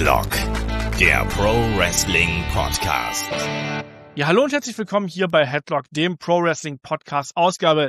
Headlock, der Pro Wrestling Podcast. Ja, hallo und herzlich willkommen hier bei Headlock, dem Pro Wrestling Podcast, Ausgabe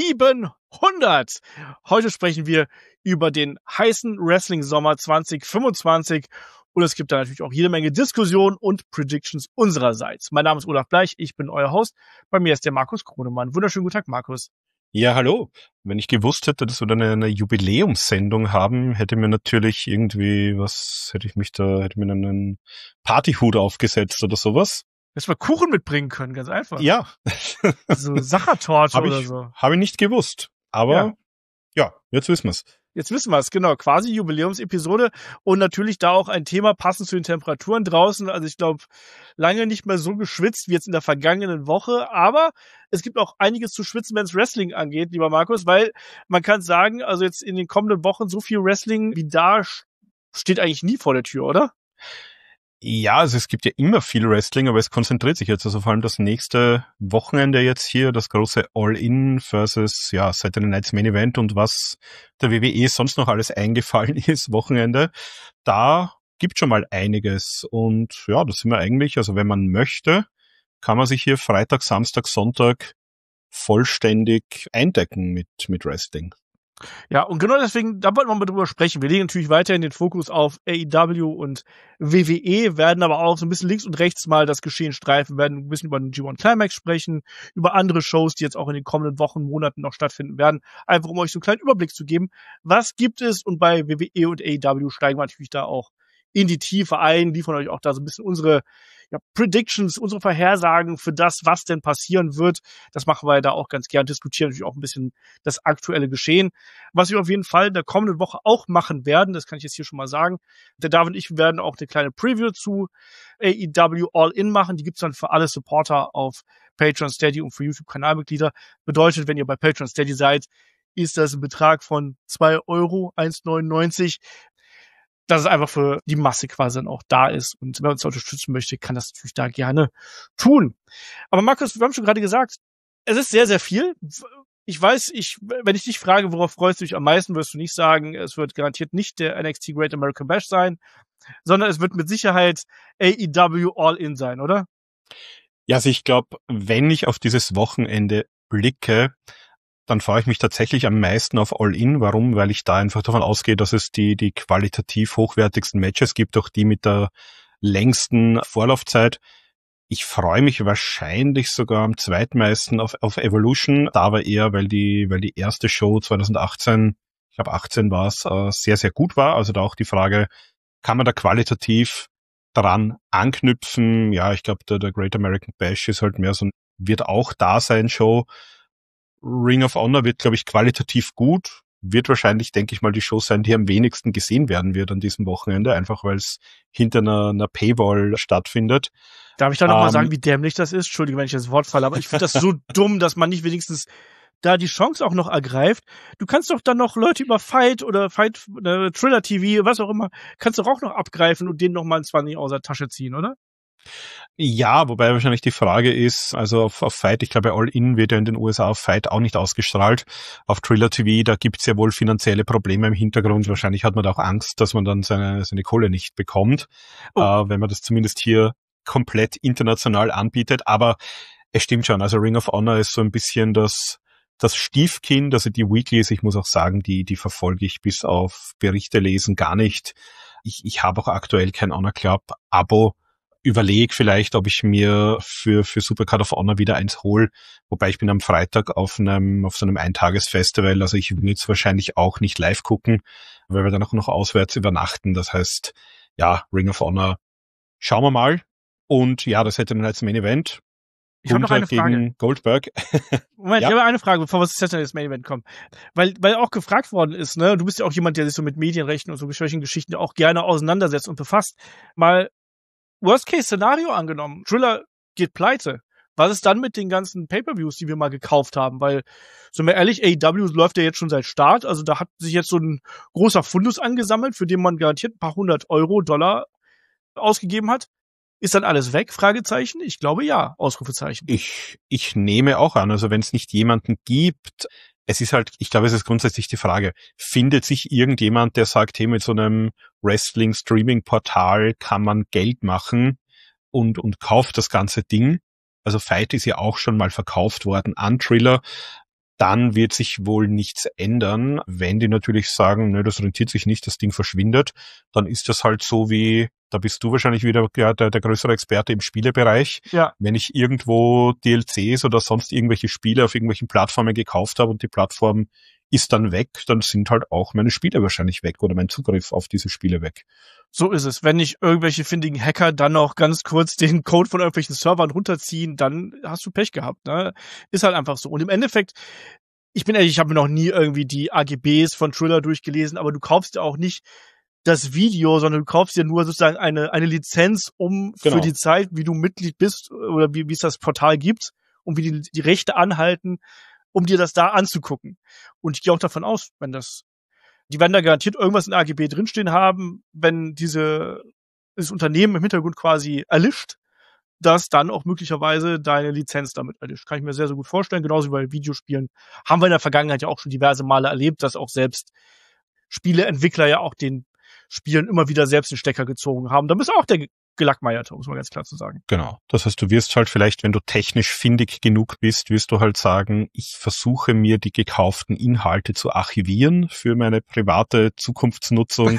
700. Heute sprechen wir über den heißen Wrestling-Sommer 2025 und es gibt da natürlich auch jede Menge Diskussionen und Predictions unsererseits. Mein Name ist Olaf Bleich, ich bin euer Host. Bei mir ist der Markus Kronemann. Wunderschönen guten Tag, Markus. Ja, hallo. Wenn ich gewusst hätte, dass wir dann eine Jubiläumssendung haben, hätte mir natürlich irgendwie hätte mir dann einen Partyhut aufgesetzt oder sowas. Dass wir Kuchen mitbringen können, ganz einfach. Ja. So Sachertorte oder so. Habe ich nicht gewusst. Aber ja, jetzt wissen wir's. Jetzt wissen wir es, genau. Quasi Jubiläumsepisode und natürlich da auch ein Thema passend zu den Temperaturen draußen. Also ich glaube, lange nicht mehr so geschwitzt wie jetzt in der vergangenen Woche. Aber es gibt auch einiges zu schwitzen, wenn es Wrestling angeht, lieber Markus, weil man kann sagen, also jetzt in den kommenden Wochen so viel Wrestling wie da steht eigentlich nie vor der Tür, oder? Ja, also es gibt ja immer viel Wrestling, aber es konzentriert sich jetzt also vor allem das nächste Wochenende jetzt hier, das große All-In versus Saturday Night's Main Event und was der WWE sonst noch alles eingefallen ist, Wochenende. Da gibt schon mal einiges und ja, das sind wir eigentlich, also wenn man möchte, kann man sich hier Freitag, Samstag, Sonntag vollständig eindecken mit Wrestling. Ja, und genau deswegen, da wollten wir mal drüber sprechen. Wir legen natürlich weiterhin den Fokus auf AEW und WWE, werden aber auch so ein bisschen links und rechts mal das Geschehen streifen, werden ein bisschen über den G1 Climax sprechen, über andere Shows, die jetzt auch in den kommenden Wochen, Monaten noch stattfinden werden, einfach um euch so einen kleinen Überblick zu geben. Was gibt es? Und bei WWE und AEW steigen wir natürlich da auch in die Tiefe ein, liefern euch auch da so ein bisschen unsere Predictions, unsere Vorhersagen für das, was denn passieren wird. Das machen wir da auch ganz gern, diskutieren natürlich auch ein bisschen das aktuelle Geschehen. Was wir auf jeden Fall in der kommenden Woche auch machen werden, das kann ich jetzt hier schon mal sagen. Der David und ich werden auch eine kleine Preview zu AEW All-In machen. Die gibt's dann für alle Supporter auf Patreon, Steady und für YouTube-Kanalmitglieder. Bedeutet, wenn ihr bei Patreon, Steady seid, ist das ein Betrag von 2 Euro, 1,99. Dass es einfach für die Masse quasi dann auch da ist. Und wer uns unterstützen möchte, kann das natürlich da gerne tun. Aber Markus, wir haben schon gerade gesagt, es ist sehr, sehr viel. Ich weiß, wenn ich dich frage, worauf freust du dich am meisten, wirst du nicht sagen, es wird garantiert nicht der NXT Great American Bash sein, sondern es wird mit Sicherheit AEW All-In sein, oder? Ja, also ich glaube, wenn ich auf dieses Wochenende blicke, dann freue ich mich tatsächlich am meisten auf All-In. Warum? Weil ich da einfach davon ausgehe, dass es die qualitativ hochwertigsten Matches gibt, auch die mit der längsten Vorlaufzeit. Ich freue mich wahrscheinlich sogar am zweitmeisten auf Evolution. Da aber eher, weil die erste Show 2018, ich glaube 18 war es, sehr, sehr gut war. Also da auch die Frage, kann man da qualitativ daran anknüpfen? Ja, ich glaube, der Great American Bash ist halt mehr so wird auch da sein Show. Ring of Honor wird, glaube ich, qualitativ gut. Wird wahrscheinlich, denke ich mal, die Show sein, die am wenigsten gesehen werden wird an diesem Wochenende, einfach weil es hinter einer Paywall stattfindet. Darf ich da noch mal sagen, wie dämlich das ist? Entschuldige, wenn ich das Wort falle, aber ich finde das so dumm, dass man nicht wenigstens da die Chance auch noch ergreift. Du kannst doch dann noch Leute über Fight oder Thriller TV, was auch immer, kannst doch auch noch abgreifen und denen noch mal ein 20 aus der Tasche ziehen, oder? Ja, wobei wahrscheinlich die Frage ist, also auf Fight, ich glaube All-In wird ja in den USA auf Fight auch nicht ausgestrahlt. Auf Thriller TV, da gibt's ja wohl finanzielle Probleme im Hintergrund. Wahrscheinlich hat man da auch Angst, dass man dann seine Kohle nicht bekommt, wenn man das zumindest hier komplett international anbietet. Aber es stimmt schon, also Ring of Honor ist so ein bisschen das Stiefkind, also die Weeklies, ich muss auch sagen, die verfolge ich bis auf Berichte lesen gar nicht. Ich habe auch aktuell kein Honor Club Abo. Überlege vielleicht, ob ich mir für Supercard of Honor wieder eins hole, wobei ich bin am Freitag auf so einem Eintagesfestival, also ich will jetzt wahrscheinlich auch nicht live gucken, weil wir dann auch noch auswärts übernachten, das heißt, ja, Ring of Honor, schauen wir mal und ja, das hätte dann als Main Event. Ich habe noch eine Frage. Gegen Goldberg. Moment, ja. Ich habe eine Frage, bevor wir zu das Main Event kommen. Weil auch gefragt worden ist, ne, du bist ja auch jemand, der sich so mit Medienrechten und so solchen Geschichten auch gerne auseinandersetzt und befasst. Mal Worst-Case-Szenario angenommen, Thriller geht pleite. Was ist dann mit den ganzen Pay-Per-Views, die wir mal gekauft haben? Weil, sind wir ehrlich, AEW läuft ja jetzt schon seit Start. Also da hat sich jetzt so ein großer Fundus angesammelt, für den man garantiert ein paar $100 ausgegeben hat. Ist dann alles weg? Fragezeichen? Ich glaube ja. Ausrufezeichen. Ich nehme auch an, also wenn es nicht jemanden gibt, es ist halt, ich glaube, es ist grundsätzlich die Frage, findet sich irgendjemand, der sagt, hey, mit so einem Wrestling-Streaming-Portal kann man Geld machen und kauft das ganze Ding. Also Fight ist ja auch schon mal verkauft worden an Triller. Dann wird sich wohl nichts ändern. Wenn die natürlich sagen, ne, das rentiert sich nicht, das Ding verschwindet, dann ist das halt so wie, da bist du wahrscheinlich wieder der größere Experte im Spielebereich. Ja. Wenn ich irgendwo DLCs oder sonst irgendwelche Spiele auf irgendwelchen Plattformen gekauft habe und die Plattform ist dann weg, dann sind halt auch meine Spiele wahrscheinlich weg oder mein Zugriff auf diese Spiele weg. So ist es. Wenn nicht irgendwelche findigen Hacker dann noch ganz kurz den Code von irgendwelchen Servern runterziehen, dann hast du Pech gehabt, ne? Ist halt einfach so. Und im Endeffekt, ich bin ehrlich, ich habe mir noch nie irgendwie die AGBs von Triller durchgelesen, aber du kaufst ja auch nicht das Video, sondern du kaufst ja nur sozusagen eine Lizenz, um Genau. für die Zeit, wie du Mitglied bist oder wie es das Portal gibt und wie die Rechte anhalten, um dir das da anzugucken. Und ich gehe auch davon aus, die werden da garantiert irgendwas in AGB drinstehen haben, wenn das Unternehmen im Hintergrund quasi erlischt, dass dann auch möglicherweise deine Lizenz damit erlischt. Kann ich mir sehr, sehr gut vorstellen. Genauso wie bei Videospielen haben wir in der Vergangenheit ja auch schon diverse Male erlebt, dass auch selbst Spieleentwickler ja auch den Spielen immer wieder selbst den Stecker gezogen haben. Da bist auch der gelackmeierte, muss man ganz klar zu sagen. Genau. Das heißt, du wirst halt vielleicht, wenn du technisch findig genug bist, wirst du halt sagen, ich versuche mir die gekauften Inhalte zu archivieren für meine private Zukunftsnutzung.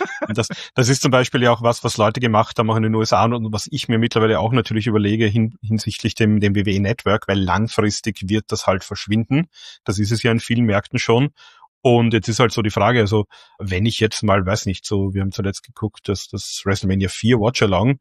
Das ist zum Beispiel ja auch was Leute gemacht haben, auch in den USA und was ich mir mittlerweile auch natürlich überlege hinsichtlich dem WWE-Network, weil langfristig wird das halt verschwinden. Das ist es ja in vielen Märkten schon. Und jetzt ist halt so die Frage, also wenn ich jetzt mal, weiß nicht, so, wir haben zuletzt geguckt, dass das WrestleMania 4 Watch-Along,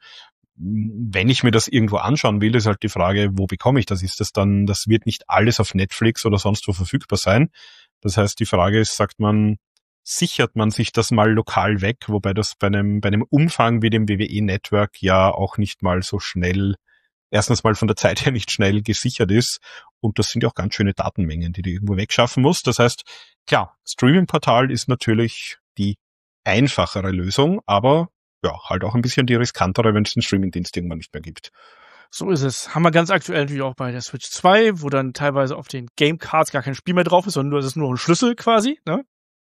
wenn ich mir das irgendwo anschauen will, ist halt die Frage, wo bekomme ich das? Ist das dann, das wird nicht alles auf Netflix oder sonst wo verfügbar sein. Das heißt, die Frage ist, sichert man sich das mal lokal weg, wobei das bei einem Umfang wie dem WWE-Network ja auch nicht mal so schnell, erstens mal von der Zeit her nicht schnell gesichert ist. Und das sind ja auch ganz schöne Datenmengen, die du irgendwo wegschaffen musst. Das heißt, klar, Streaming-Portal ist natürlich die einfachere Lösung, aber ja, halt auch ein bisschen die riskantere, wenn es den Streaming-Dienst irgendwann nicht mehr gibt. So ist es. Haben wir ganz aktuell natürlich auch bei der Switch 2, wo dann teilweise auf den Game Cards gar kein Spiel mehr drauf ist, sondern das ist nur ein Schlüssel quasi, ne?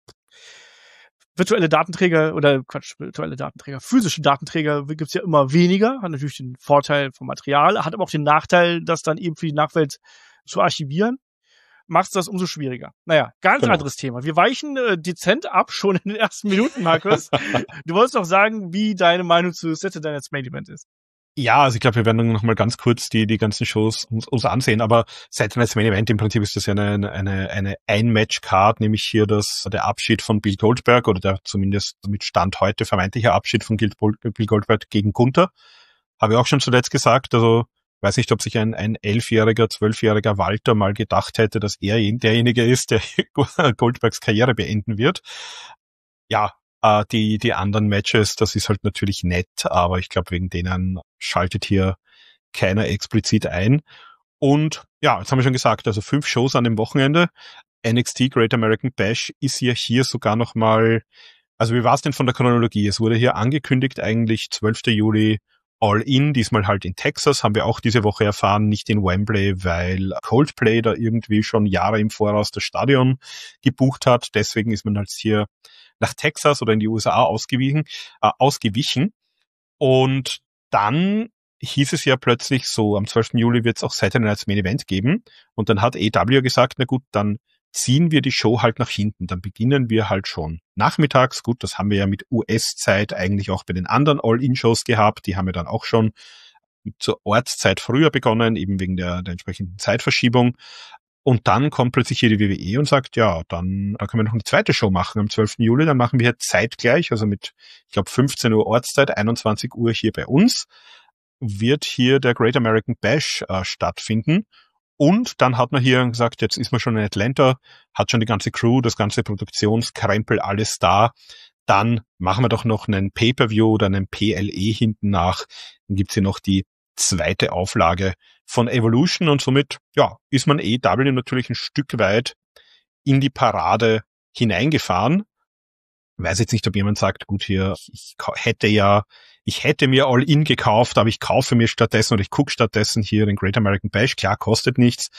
Physische Datenträger gibt's ja immer weniger, hat natürlich den Vorteil vom Material, hat aber auch den Nachteil, das dann eben für die Nachwelt zu archivieren, macht's das umso schwieriger. Naja, ganz anderes Thema. Wir weichen dezent ab, schon in den ersten Minuten, Markus. Du wolltest doch sagen, wie deine Meinung zu Saturday Night's Main Event ist. Ja, also ich glaube, wir werden dann noch mal ganz kurz die ganzen Shows uns ansehen, aber Saturday Night's Main Event im Prinzip ist das ja eine Ein-Match-Card, nämlich hier der Abschied von Bill Goldberg oder der zumindest mit Stand heute vermeintliche Abschied von Bill Goldberg gegen Gunther. Habe ich auch schon zuletzt gesagt, also weiß nicht, ob sich ein 11-jähriger, 12-jähriger Walter mal gedacht hätte, dass er derjenige ist, der Goldbergs Karriere beenden wird. Ja, die anderen Matches, das ist halt natürlich nett, aber ich glaube, wegen denen schaltet hier keiner explizit ein. Und ja, jetzt haben wir schon gesagt, also 5 Shows an dem Wochenende. NXT Great American Bash ist ja hier sogar noch mal, also wie war es denn von der Chronologie? Es wurde hier angekündigt eigentlich 12. Juli All In, diesmal halt in Texas, haben wir auch diese Woche erfahren, nicht in Wembley, weil Coldplay da irgendwie schon Jahre im Voraus das Stadion gebucht hat. Deswegen ist man halt hier nach Texas oder in die USA ausgewichen. Und dann hieß es ja plötzlich so, am 12. Juli wird es auch Saturday Night's Main Event geben. Und dann hat AEW gesagt, na gut, dann ziehen wir die Show halt nach hinten. Dann beginnen wir halt schon nachmittags. Gut, das haben wir ja mit US-Zeit eigentlich auch bei den anderen All-In-Shows gehabt. Die haben ja dann auch schon zur Ortszeit früher begonnen, eben wegen der entsprechenden Zeitverschiebung. Und dann kommt plötzlich hier die WWE und sagt, ja, da können wir noch eine zweite Show machen am 12. Juli. Dann machen wir hier zeitgleich, also mit, ich glaube, 15 Uhr Ortszeit, 21 Uhr hier bei uns, wird hier der Great American Bash stattfinden. Und dann hat man hier gesagt, jetzt ist man schon in Atlanta, hat schon die ganze Crew, das ganze Produktionskrempel, alles da. Dann machen wir doch noch einen Pay-Per-View oder einen PLE hinten nach. Dann gibt's hier noch die zweite Auflage von Evolution und somit, ja, ist man AEW natürlich ein Stück weit in die Parade hineingefahren. Weiß jetzt nicht, ob jemand sagt, gut, hier, ich hätte mir All In gekauft, aber ich kaufe mir stattdessen oder ich gucke stattdessen hier den Great American Bash. Klar, kostet nichts,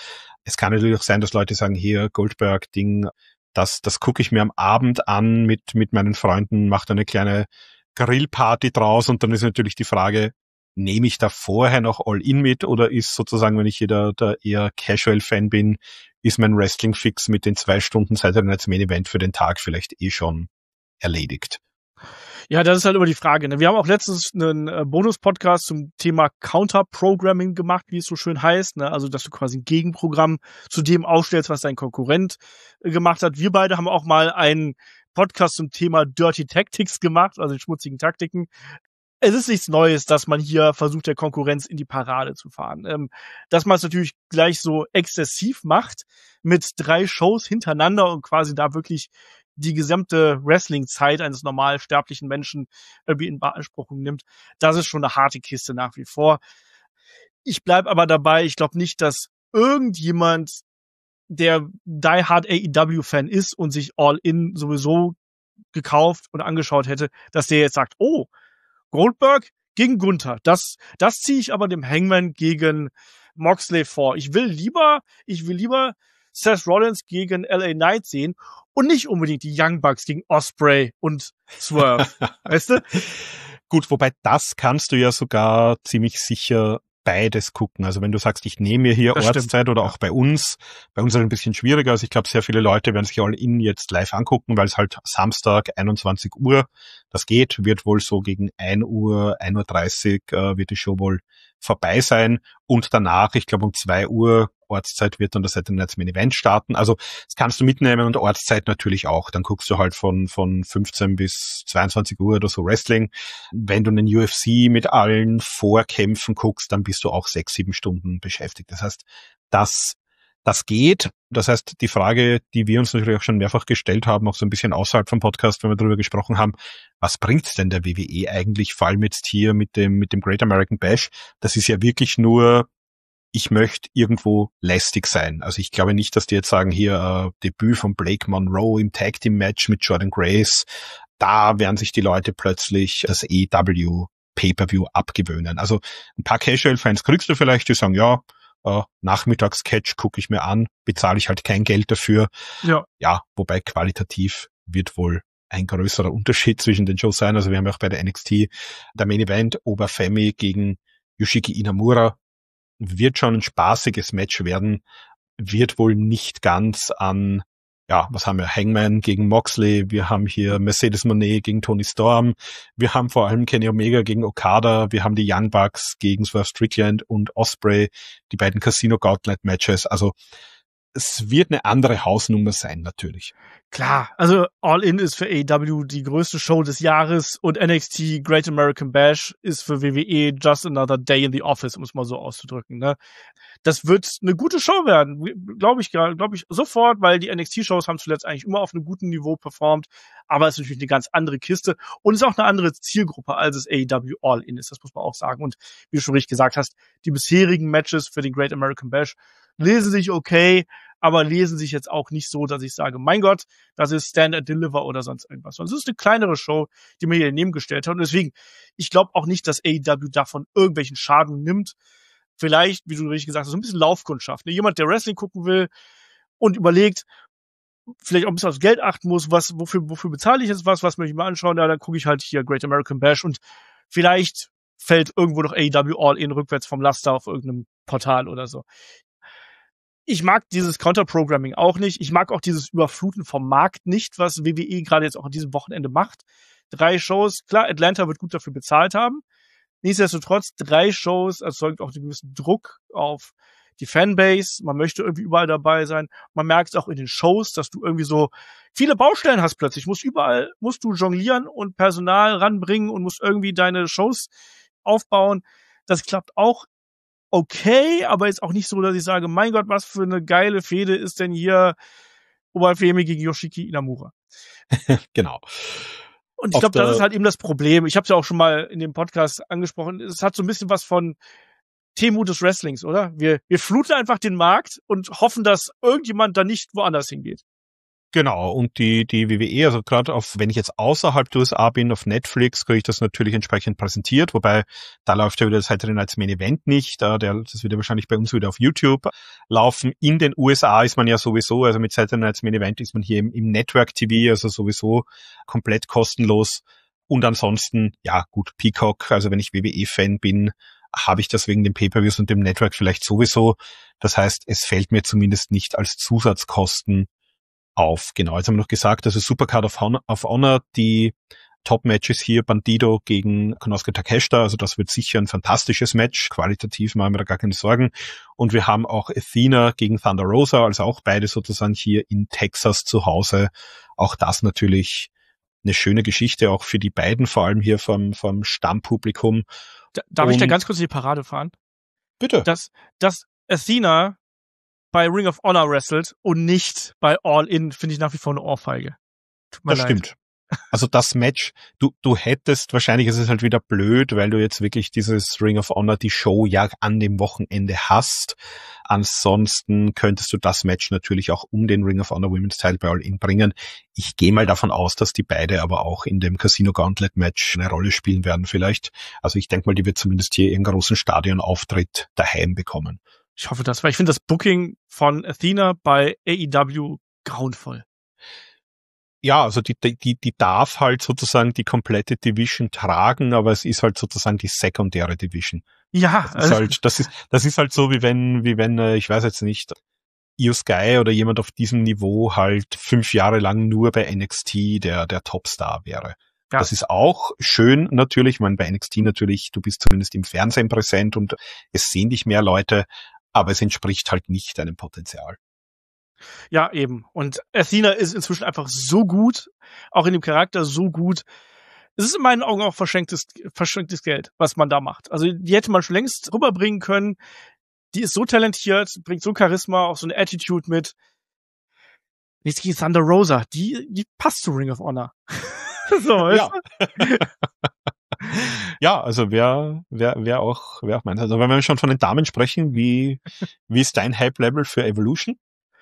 Es kann natürlich auch sein, dass Leute sagen, hier, Goldberg-Ding, das gucke ich mir am Abend an mit meinen Freunden, mache da eine kleine Grillparty draus und dann ist natürlich die Frage, nehme ich da vorher noch All-In mit oder ist sozusagen, wenn ich hier der eher Casual-Fan bin, ist mein Wrestling-Fix mit den 2 Stunden Saturday Night's Main Event für den Tag vielleicht schon erledigt? Ja, das ist halt immer die Frage. Ne? Wir haben auch letztens einen Bonus-Podcast zum Thema Counter-Programming gemacht, wie es so schön heißt. Ne? Also, dass du quasi ein Gegenprogramm zu dem aufstellst, was dein Konkurrent gemacht hat. Wir beide haben auch mal einen Podcast zum Thema Dirty Tactics gemacht, also die schmutzigen Taktiken. Es ist nichts Neues, dass man hier versucht, der Konkurrenz in die Parade zu fahren. Dass man es natürlich gleich so exzessiv macht, mit 3 Shows hintereinander und quasi da wirklich die gesamte Wrestling-Zeit eines normal sterblichen Menschen irgendwie in Beanspruchung nimmt, das ist schon eine harte Kiste nach wie vor. Ich bleib aber dabei, ich glaube nicht, dass irgendjemand, der Die Hard AEW-Fan ist und sich All In sowieso gekauft und angeschaut hätte, dass der jetzt sagt, oh, Goldberg gegen Gunther, das ziehe ich aber dem Hangman gegen Moxley vor. Ich will lieber Seth Rollins gegen LA Knight sehen und nicht unbedingt die Young Bucks gegen Ospreay und Swerve. Weißt du? Gut, wobei das kannst du ja sogar ziemlich sicher beides gucken. Also wenn du sagst, ich nehme mir hier das Ortszeit stimmt. Oder auch bei uns ist es ein bisschen schwieriger. Also ich glaube, sehr viele Leute werden sich All-In jetzt live angucken, weil es halt Samstag 21 Uhr, das wird wohl so gegen 1 Uhr, 1.30 Uhr wird die Show wohl vorbei sein und danach, ich glaube um 2 Uhr Ortszeit wird dann das Saturday Night's Main Event starten. Also das kannst du mitnehmen und Ortszeit natürlich auch. Dann guckst du halt von 15 bis 22 Uhr oder so Wrestling. Wenn du einen UFC mit allen Vorkämpfen guckst, dann bist du auch 6-7 Stunden beschäftigt. Das heißt, das geht. Das heißt, die Frage, die wir uns natürlich auch schon mehrfach gestellt haben, auch so ein bisschen außerhalb vom Podcast, wenn wir darüber gesprochen haben, was bringt's denn der WWE eigentlich, vor allem jetzt hier mit dem Great American Bash? Das ist ja wirklich nur, ich möchte irgendwo lästig sein. Also ich glaube nicht, dass die jetzt sagen, hier Debüt von Blake Monroe im Tag Team Match mit Jordan Grace, da werden sich die Leute plötzlich das AEW Pay-Per-View abgewöhnen. Also ein paar Casual-Fans kriegst du vielleicht, die sagen, ja, Nachmittags-Catch gucke ich mir an, bezahle ich halt kein Geld dafür. Ja, wobei qualitativ wird wohl ein größerer Unterschied zwischen den Shows sein. Also wir haben ja auch bei der NXT der Main Event Oberfemi gegen Yoshiki Inamura. Wird schon ein spaßiges Match werden, wird wohl nicht ganz an, ja, was haben wir, Hangman gegen Moxley, wir haben hier Mercedes Moné gegen Tony Storm, wir haben vor allem Kenny Omega gegen Okada, wir haben die Young Bucks gegen Swerve Strickland und Ospreay, die beiden Casino Gauntlet Matches, also es wird eine andere Hausnummer sein, natürlich. Klar, also All In ist für AEW die größte Show des Jahres und NXT Great American Bash ist für WWE just another day in the office, um es mal so auszudrücken. Ne? Das wird eine gute Show werden, glaube ich sofort, weil die NXT-Shows haben zuletzt eigentlich immer auf einem guten Niveau performt, aber es ist natürlich eine ganz andere Kiste und ist auch eine andere Zielgruppe, als es AEW All In ist, das muss man auch sagen. Und wie du schon richtig gesagt hast, die bisherigen Matches für den Great American Bash lesen sich okay, aber lesen sich jetzt auch nicht so, dass ich sage, mein Gott, das ist Stand and Deliver oder sonst irgendwas. Sondern es ist eine kleinere Show, die mir hier daneben gestellt hat. Und deswegen, ich glaube auch nicht, dass AEW davon irgendwelchen Schaden nimmt. Vielleicht, wie du richtig gesagt hast, so ein bisschen Laufkundschaft. Ne? Jemand, der Wrestling gucken will und überlegt, vielleicht auch ein bisschen aufs Geld achten muss, wofür bezahle ich jetzt was möchte ich mir anschauen, ja, dann gucke ich halt hier Great American Bash und vielleicht fällt irgendwo noch AEW All In rückwärts vom Laster auf irgendeinem Portal oder so. Ich mag dieses Counter-Programming auch nicht. Ich mag auch dieses Überfluten vom Markt nicht, was WWE gerade jetzt auch an diesem Wochenende macht. 3 Shows, klar, Atlanta wird gut dafür bezahlt haben. Nichtsdestotrotz, 3 Shows erzeugt auch einen gewissen Druck auf die Fanbase. Man möchte irgendwie überall dabei sein. Man merkt auch in den Shows, dass du irgendwie so viele Baustellen hast plötzlich. Musst du jonglieren und Personal ranbringen und musst irgendwie deine Shows aufbauen. Das klappt auch okay, aber jetzt auch nicht so, dass ich sage, mein Gott, was für eine geile Fehde ist denn hier Oberfemi gegen Yoshiki Inamura. Genau. Und ich glaube, das ist halt eben das Problem. Ich habe es ja auch schon mal in dem Podcast angesprochen. Es hat so ein bisschen was von Temu des Wrestlings, oder? Wir fluten einfach den Markt und hoffen, dass irgendjemand da nicht woanders hingeht. Genau, und die WWE, also gerade wenn ich jetzt außerhalb der USA bin, auf Netflix, kriege ich das natürlich entsprechend präsentiert, wobei da läuft ja wieder das Saturday Night's Main Event nicht, das wird ja wahrscheinlich bei uns wieder auf YouTube laufen. In den USA ist man ja sowieso, also mit Saturday Night's Main Event ist man hier im Network TV, also sowieso komplett kostenlos. Und ansonsten, ja gut, Peacock, also wenn ich WWE-Fan bin, habe ich das wegen den Pay-Per-Views und dem Network vielleicht sowieso. Das heißt, es fällt mir zumindest nicht als Zusatzkosten auf. Genau, jetzt haben wir noch gesagt, also Supercard of Honor, die Top-Matches hier, Bandido gegen Konosuke Takeshita, also das wird sicher ein fantastisches Match, qualitativ machen wir da gar keine Sorgen. Und wir haben auch Athena gegen Thunder Rosa, also auch beide sozusagen hier in Texas zu Hause. Auch das natürlich eine schöne Geschichte, auch für die beiden, vor allem hier vom Stammpublikum. Darf ich da ganz kurz in die Parade fahren? Bitte. Dass Athena bei Ring of Honor wrestelt und nicht bei All In, finde ich nach wie vor eine Ohrfeige. Tut mir leid. Stimmt. Also das Match, du hättest, wahrscheinlich ist es halt wieder blöd, weil du jetzt wirklich dieses Ring of Honor, die Show ja an dem Wochenende hast. Ansonsten könntest du das Match natürlich auch um den Ring of Honor Women's Title bei All In bringen. Ich gehe mal davon aus, dass die beide aber auch in dem Casino Gauntlet Match eine Rolle spielen werden vielleicht. Also ich denke mal, die wird zumindest hier ihren großen Stadionauftritt daheim bekommen. Ich hoffe das, weil ich finde das Booking von Athena bei AEW grauenvoll. Ja, also die darf halt sozusagen die komplette Division tragen, aber es ist halt sozusagen die sekundäre Division. Ja. Das ist halt so, wie wenn, ich weiß jetzt nicht, Io Sky oder jemand auf diesem Niveau halt 5 Jahre lang nur bei NXT der Topstar wäre. Ja. Das ist auch schön natürlich, ich meine, bei NXT natürlich, du bist zumindest im Fernsehen präsent und es sehen dich mehr Leute, aber es entspricht halt nicht deinem Potenzial. Ja, eben. Und Athena ist inzwischen einfach so gut, auch in dem Charakter so gut. Es ist in meinen Augen auch verschenktes Geld, was man da macht. Also die hätte man schon längst rüberbringen können. Die ist so talentiert, bringt so Charisma, auch so eine Attitude mit. Nichts gegen Thunder Rosa. Die passt zu Ring of Honor. So, ja. Ja, also wer auch meint. Also wenn wir schon von den Damen sprechen, wie ist dein Hype-Level für Evolution?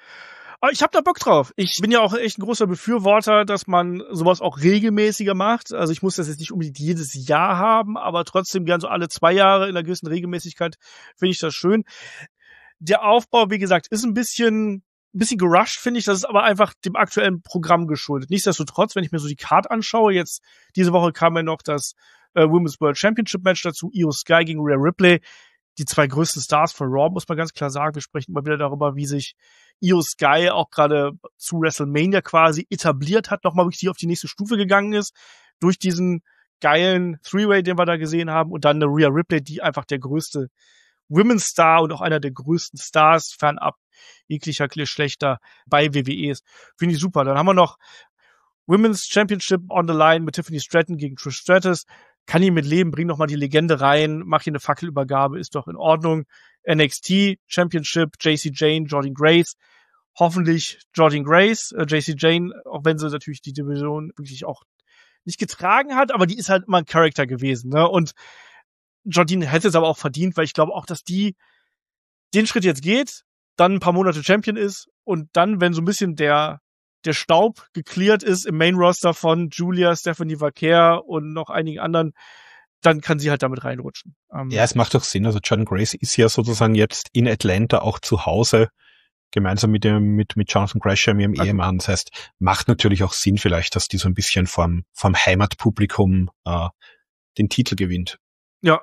Ich habe da Bock drauf. Ich bin ja auch echt ein großer Befürworter, dass man sowas auch regelmäßiger macht. Also ich muss das jetzt nicht unbedingt jedes Jahr haben, aber trotzdem gern so alle 2 Jahre in einer gewissen Regelmäßigkeit finde ich das schön. Der Aufbau, wie gesagt, ist ein bisschen gerusht, finde ich. Das ist aber einfach dem aktuellen Programm geschuldet. Nichtsdestotrotz, wenn ich mir so die Card anschaue, jetzt diese Woche kam ja noch das Women's World Championship Match dazu, Io Sky gegen Rhea Ripley. Die 2 größten Stars von Raw, muss man ganz klar sagen. Wir sprechen immer wieder darüber, wie sich Io Sky auch gerade zu WrestleMania quasi etabliert hat, nochmal wirklich auf die nächste Stufe gegangen ist, durch diesen geilen Three-Way, den wir da gesehen haben, und dann eine Rhea Ripley, die einfach der größte Women's Star und auch einer der größten Stars, fernab jeglicher Geschlechter bei WWE ist. Finde ich super. Dann haben wir noch Women's Championship on the line mit Tiffany Stratton gegen Trish Stratus. Kann ich mit leben, bring noch mal die Legende rein, mach hier eine Fackelübergabe, ist doch in Ordnung. NXT Championship, JC Jane, Jordynne Grace. Hoffentlich Jordynne Grace, JC Jane, auch wenn sie natürlich die Division wirklich auch nicht getragen hat, aber die ist halt immer ein Charakter gewesen, ne? Und Jordynne hätte es aber auch verdient, weil ich glaube auch, dass die den Schritt jetzt geht, dann ein paar Monate Champion ist und dann, wenn so ein bisschen der Staub geklärt ist im Main-Roster von Julia, Stephanie Vaquer und noch einigen anderen, dann kann sie halt damit reinrutschen. Ja, es macht doch Sinn. Also Jordynne Grace ist ja sozusagen jetzt in Atlanta auch zu Hause, gemeinsam mit Jonathan Gresham, ihrem Ehemann. Das heißt, macht natürlich auch Sinn vielleicht, dass die so ein bisschen vom Heimatpublikum den Titel gewinnt. Ja.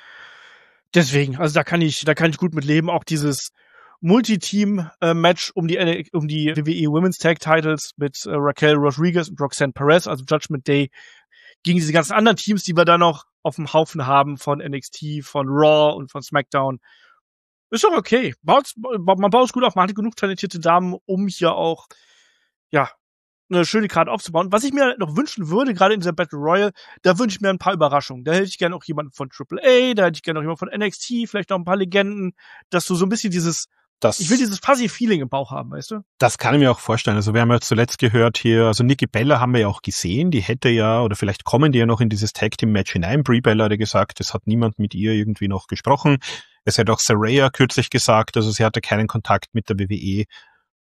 Deswegen, also da kann ich gut mit leben. Auch dieses Multi-Team-Match um die WWE Women's Tag Titles mit Raquel Rodriguez und Roxanne Perez, also Judgment Day, gegen diese ganzen anderen Teams, die wir da noch auf dem Haufen haben von NXT, von Raw und von SmackDown. Ist doch okay. Man baut es gut auf. Man hat genug talentierte Damen, um hier auch, ja, eine schöne Karte aufzubauen. Was ich mir noch wünschen würde, gerade in dieser Battle Royale, da wünsche ich mir ein paar Überraschungen. Da hätte ich gerne auch jemanden von AAA, da hätte ich gerne auch jemanden von NXT, vielleicht noch ein paar Legenden, dass du so ein bisschen ich will dieses fuzzy Feeling im Bauch haben, weißt du? Das kann ich mir auch vorstellen. Also wir haben ja zuletzt gehört hier, also Nikki Bella haben wir ja auch gesehen, die hätte ja, oder vielleicht kommen die ja noch in dieses Tag-Team-Match hinein. Brie Bella hatte gesagt, es hat niemand mit ihr irgendwie noch gesprochen. Es hat auch Saraya kürzlich gesagt, also sie hatte keinen Kontakt mit der WWE.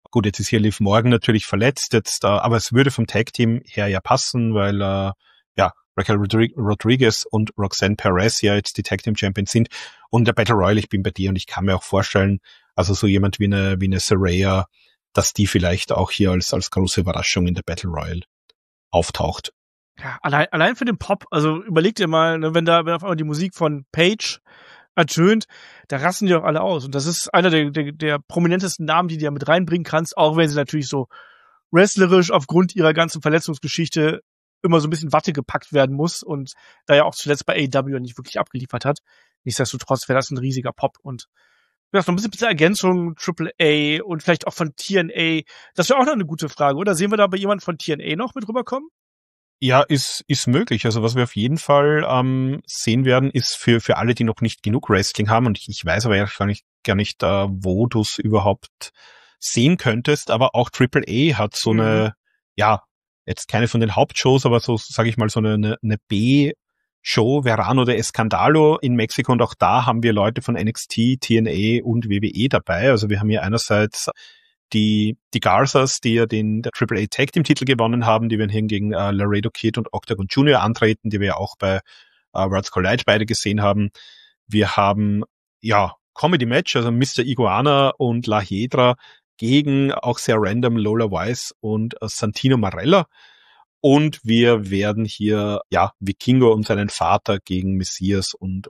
Gut, jetzt ist hier Liv Morgan natürlich verletzt, aber es würde vom Tag-Team her ja passen, weil Raquel Rodriguez und Roxanne Perez ja jetzt die Tag-Team-Champions sind. Und der Battle Royale, ich bin bei dir und ich kann mir auch vorstellen, also so jemand wie eine Saraya, dass die vielleicht auch hier als große Überraschung in der Battle Royale auftaucht. Ja, allein für den Pop, also überleg dir mal, ne, wenn auf einmal die Musik von Paige ertönt, da rasten die doch alle aus. Und das ist einer der prominentesten Namen, die du ja mit reinbringen kannst, auch wenn sie natürlich so wrestlerisch aufgrund ihrer ganzen Verletzungsgeschichte immer so ein bisschen Watte gepackt werden muss und da ja auch zuletzt bei AEW nicht wirklich abgeliefert hat. Nichtsdestotrotz wäre das ein riesiger Pop und ja, so ein bisschen Ergänzung, AAA und vielleicht auch von TNA. Das wäre auch noch eine gute Frage, oder? Sehen wir da bei jemand von TNA noch mit rüberkommen? Ja, ist möglich. Also was wir auf jeden Fall sehen werden, ist für alle, die noch nicht genug Wrestling haben, und ich weiß aber gar nicht, wo du es überhaupt sehen könntest, aber auch AAA hat so eine, jetzt keine von den Hauptshows, aber so, sage ich mal, so eine B-Show, Verano de Escandalo in Mexiko, und auch da haben wir Leute von NXT, TNA und WWE dabei. Also wir haben hier einerseits die Garzas, die ja der AAA Tag Team Titel gewonnen haben, die werden hier gegen Laredo Kid und Octagon Junior antreten, die wir ja auch bei Worlds Collide beide gesehen haben. Wir haben, Comedy Match, also Mr. Iguana und La Hiedra gegen auch sehr random Lola Weiss und Santino Marella. Und wir werden hier, Vikingo und seinen Vater gegen Messias und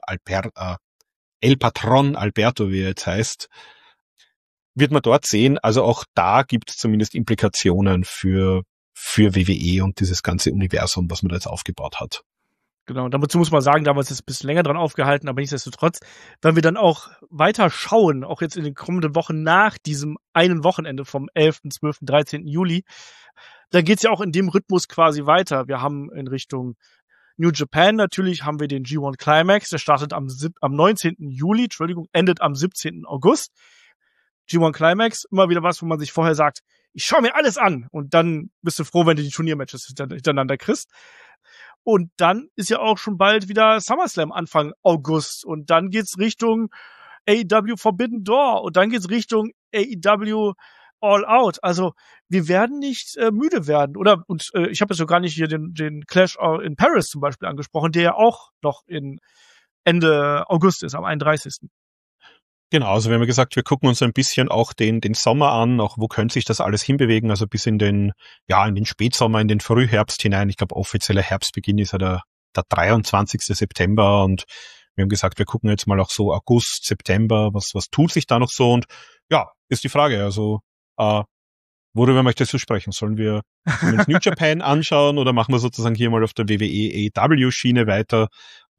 El Patron Alberto, wie er jetzt heißt, wird man dort sehen. Also auch da gibt es zumindest Implikationen für WWE und dieses ganze Universum, was man da jetzt aufgebaut hat. Genau, dazu muss man sagen, damals ist es ein bisschen länger dran aufgehalten, aber nichtsdestotrotz, wenn wir dann auch weiter schauen, auch jetzt in den kommenden Wochen nach diesem einen Wochenende vom 11., 12., 13. Juli, dann geht's ja auch in dem Rhythmus quasi weiter. Wir haben in Richtung New Japan natürlich, haben wir den G1 Climax, der startet am 19. Juli, endet am 17. August. G1 Climax, immer wieder was, wo man sich vorher sagt, ich schaue mir alles an, und dann bist du froh, wenn du die Turniermatches hintereinander kriegst. Und dann ist ja auch schon bald wieder SummerSlam Anfang August. Und dann geht's Richtung AEW Forbidden Door. Und dann geht's Richtung AEW All Out. Also wir werden nicht müde werden. Ich habe jetzt so gar nicht hier den Clash in Paris zum Beispiel angesprochen, der ja auch noch in Ende August ist, am 31. Genau, also wir haben ja gesagt, wir gucken uns ein bisschen auch den Sommer an, auch wo könnte sich das alles hinbewegen, also bis in den Spätsommer, in den Frühherbst hinein. Ich glaube, offizieller Herbstbeginn ist ja der 23. September, und wir haben gesagt, wir gucken jetzt mal auch so August, September, was tut sich da noch so, und ist die Frage, also worüber möchtest du sprechen? Sollen wir uns New Japan anschauen oder machen wir sozusagen hier mal auf der WWE AEW Schiene weiter?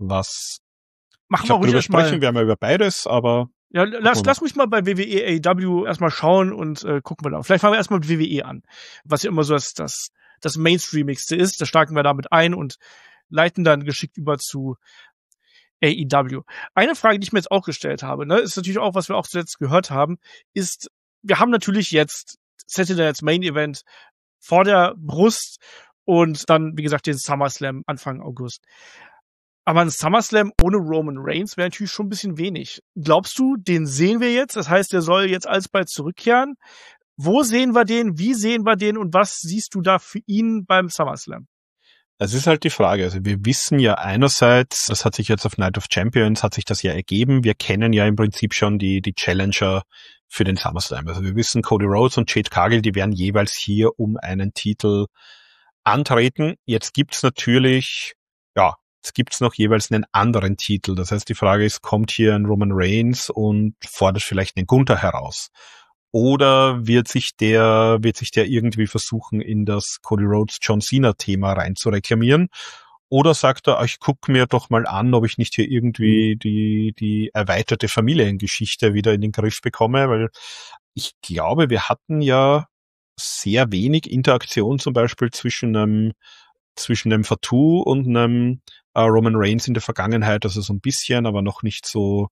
Darüber sprechen wir mal über beides, aber ja, lass mich mal bei WWE AEW erstmal schauen und gucken wir da. Vielleicht fangen wir erstmal mit WWE an, was ja immer so das Mainstreamigste ist. Da starten wir damit ein und leiten dann geschickt über zu AEW. Eine Frage, die ich mir jetzt auch gestellt habe, ne, ist natürlich auch, was wir auch zuletzt gehört haben, ist, wir haben natürlich jetzt Saturday Night's Main Event vor der Brust und dann, wie gesagt, den SummerSlam Anfang August. Aber ein SummerSlam ohne Roman Reigns wäre natürlich schon ein bisschen wenig. Glaubst du, den sehen wir jetzt? Das heißt, der soll jetzt alsbald zurückkehren. Wo sehen wir den? Wie sehen wir den? Und was siehst du da für ihn beim SummerSlam? Das ist halt die Frage. Also wir wissen ja einerseits, das hat sich jetzt auf Night of Champions, hat sich das ja ergeben. Wir kennen ja im Prinzip schon die Challenger für den SummerSlam. Also wir wissen, Cody Rhodes und Jade Cargill, die werden jeweils hier um einen Titel antreten. Jetzt gibt's natürlich, jetzt gibt's noch jeweils einen anderen Titel. Das heißt, die Frage ist, kommt hier ein Roman Reigns und fordert vielleicht einen Gunther heraus? Oder wird sich der irgendwie versuchen, in das Cody Rhodes John Cena Thema rein zu reklamieren? Oder sagt er, ich guck mir doch mal an, ob ich nicht hier irgendwie die erweiterte Familiengeschichte wieder in den Griff bekomme, weil ich glaube, wir hatten ja sehr wenig Interaktion zum Beispiel zwischen einem Fatu und einem Roman Reigns in der Vergangenheit, also so ein bisschen, aber noch nicht so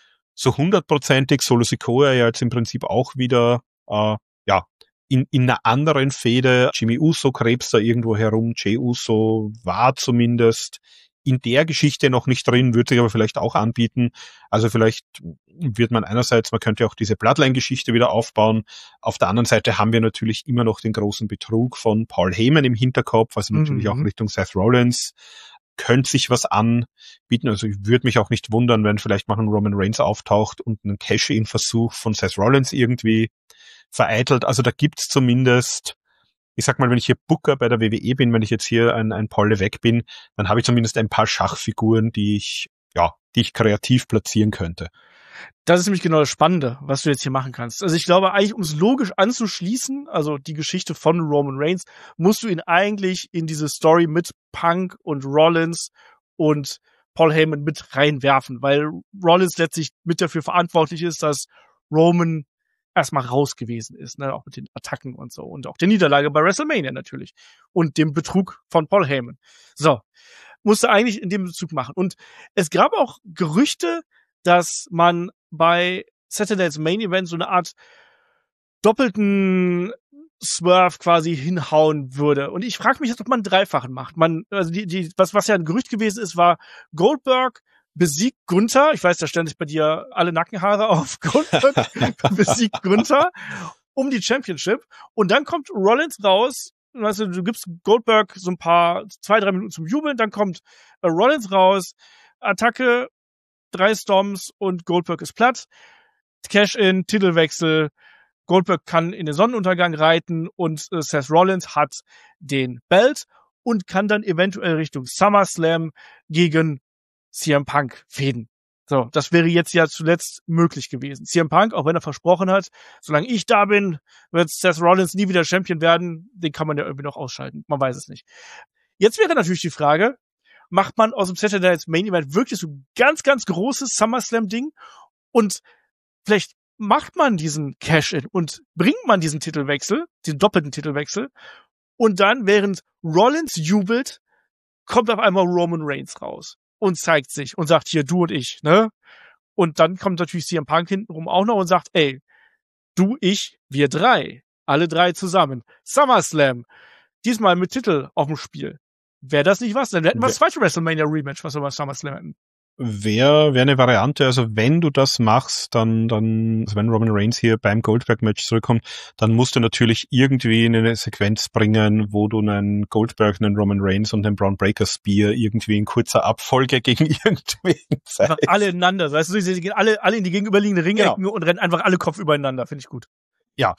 100%ig. Solo Sikoa ja jetzt im Prinzip auch wieder in einer anderen Fehde. Jimmy Uso krebst da irgendwo herum. Jey Uso war zumindest in der Geschichte noch nicht drin, würde sich aber vielleicht auch anbieten. Also vielleicht wird man einerseits, man könnte auch diese Bloodline-Geschichte wieder aufbauen. Auf der anderen Seite haben wir natürlich immer noch den großen Betrug von Paul Heyman im Hinterkopf, also natürlich auch Richtung Seth Rollins. Könnte sich was anbieten. Also ich würde mich auch nicht wundern, wenn vielleicht mal ein Roman Reigns auftaucht und ein Cash-In-Versuch von Seth Rollins irgendwie vereitelt. Also da gibt's zumindest, ich sag mal, wenn ich hier Booker bei der WWE bin, wenn ich jetzt hier ein Paul Levesque bin, dann habe ich zumindest ein paar Schachfiguren, die ich kreativ platzieren könnte. Das ist nämlich genau das Spannende, was du jetzt hier machen kannst. Also ich glaube eigentlich, um es logisch anzuschließen, also die Geschichte von Roman Reigns, musst du ihn eigentlich in diese Story mit Punk und Rollins und Paul Heyman mit reinwerfen, weil Rollins letztlich mit dafür verantwortlich ist, dass Roman erstmal raus gewesen ist, ne, auch mit den Attacken und so und auch der Niederlage bei WrestleMania natürlich und dem Betrug von Paul Heyman. So, musste eigentlich in dem Bezug machen. Und es gab auch Gerüchte, dass man bei Saturday's Main Event so eine Art doppelten Swerve quasi hinhauen würde. Und ich frage mich jetzt, ob man einen dreifachen macht. Also was ja ein Gerücht gewesen ist, war Goldberg besiegt Gunther. Ich weiß, da stellen sich bei dir alle Nackenhaare auf. Goldberg besiegt Gunther um die Championship. Und dann kommt Rollins raus. Weißt du gibst Goldberg so 2-3 Minuten zum Jubeln. Dann kommt Rollins raus. Attacke, 3 Storms und Goldberg ist platt. Cash-In, Titelwechsel. Goldberg kann in den Sonnenuntergang reiten und Seth Rollins hat den Belt und kann dann eventuell Richtung SummerSlam gegen CM Punk fäden. So, das wäre jetzt ja zuletzt möglich gewesen. CM Punk, auch wenn er versprochen hat, solange ich da bin, wird Seth Rollins nie wieder Champion werden. Den kann man ja irgendwie noch ausschalten. Man weiß es nicht. Jetzt wäre natürlich die Frage, macht man aus dem Saturday Night's Main Event wirklich so ein ganz, ganz großes SummerSlam-Ding und vielleicht macht man diesen Cash-In und bringt man diesen Titelwechsel, den doppelten Titelwechsel und dann, während Rollins jubelt, kommt auf einmal Roman Reigns raus und zeigt sich und sagt, hier, du und ich, ne? Und dann kommt natürlich CM Punk hintenrum auch noch und sagt, ey, du, ich, wir 3, alle 3 zusammen, SummerSlam, diesmal mit Titel auf dem Spiel. Wäre das nicht was? Dann hätten wir das zweite WrestleMania-Rematch, was wir bei SummerSlam hätten. Wäre eine Variante, also wenn du das machst, dann, also wenn Roman Reigns hier beim Goldberg-Match zurückkommt, dann musst du natürlich irgendwie in eine Sequenz bringen, wo du einen Goldberg, einen Roman Reigns und einen Braun Breaker Spear irgendwie in kurzer Abfolge gegen irgendwen zeigst. Einfach alle ineinander, weißt du, sie gehen alle in die gegenüberliegenden Ringecken und rennen einfach alle Kopf übereinander, finde ich gut. Ja.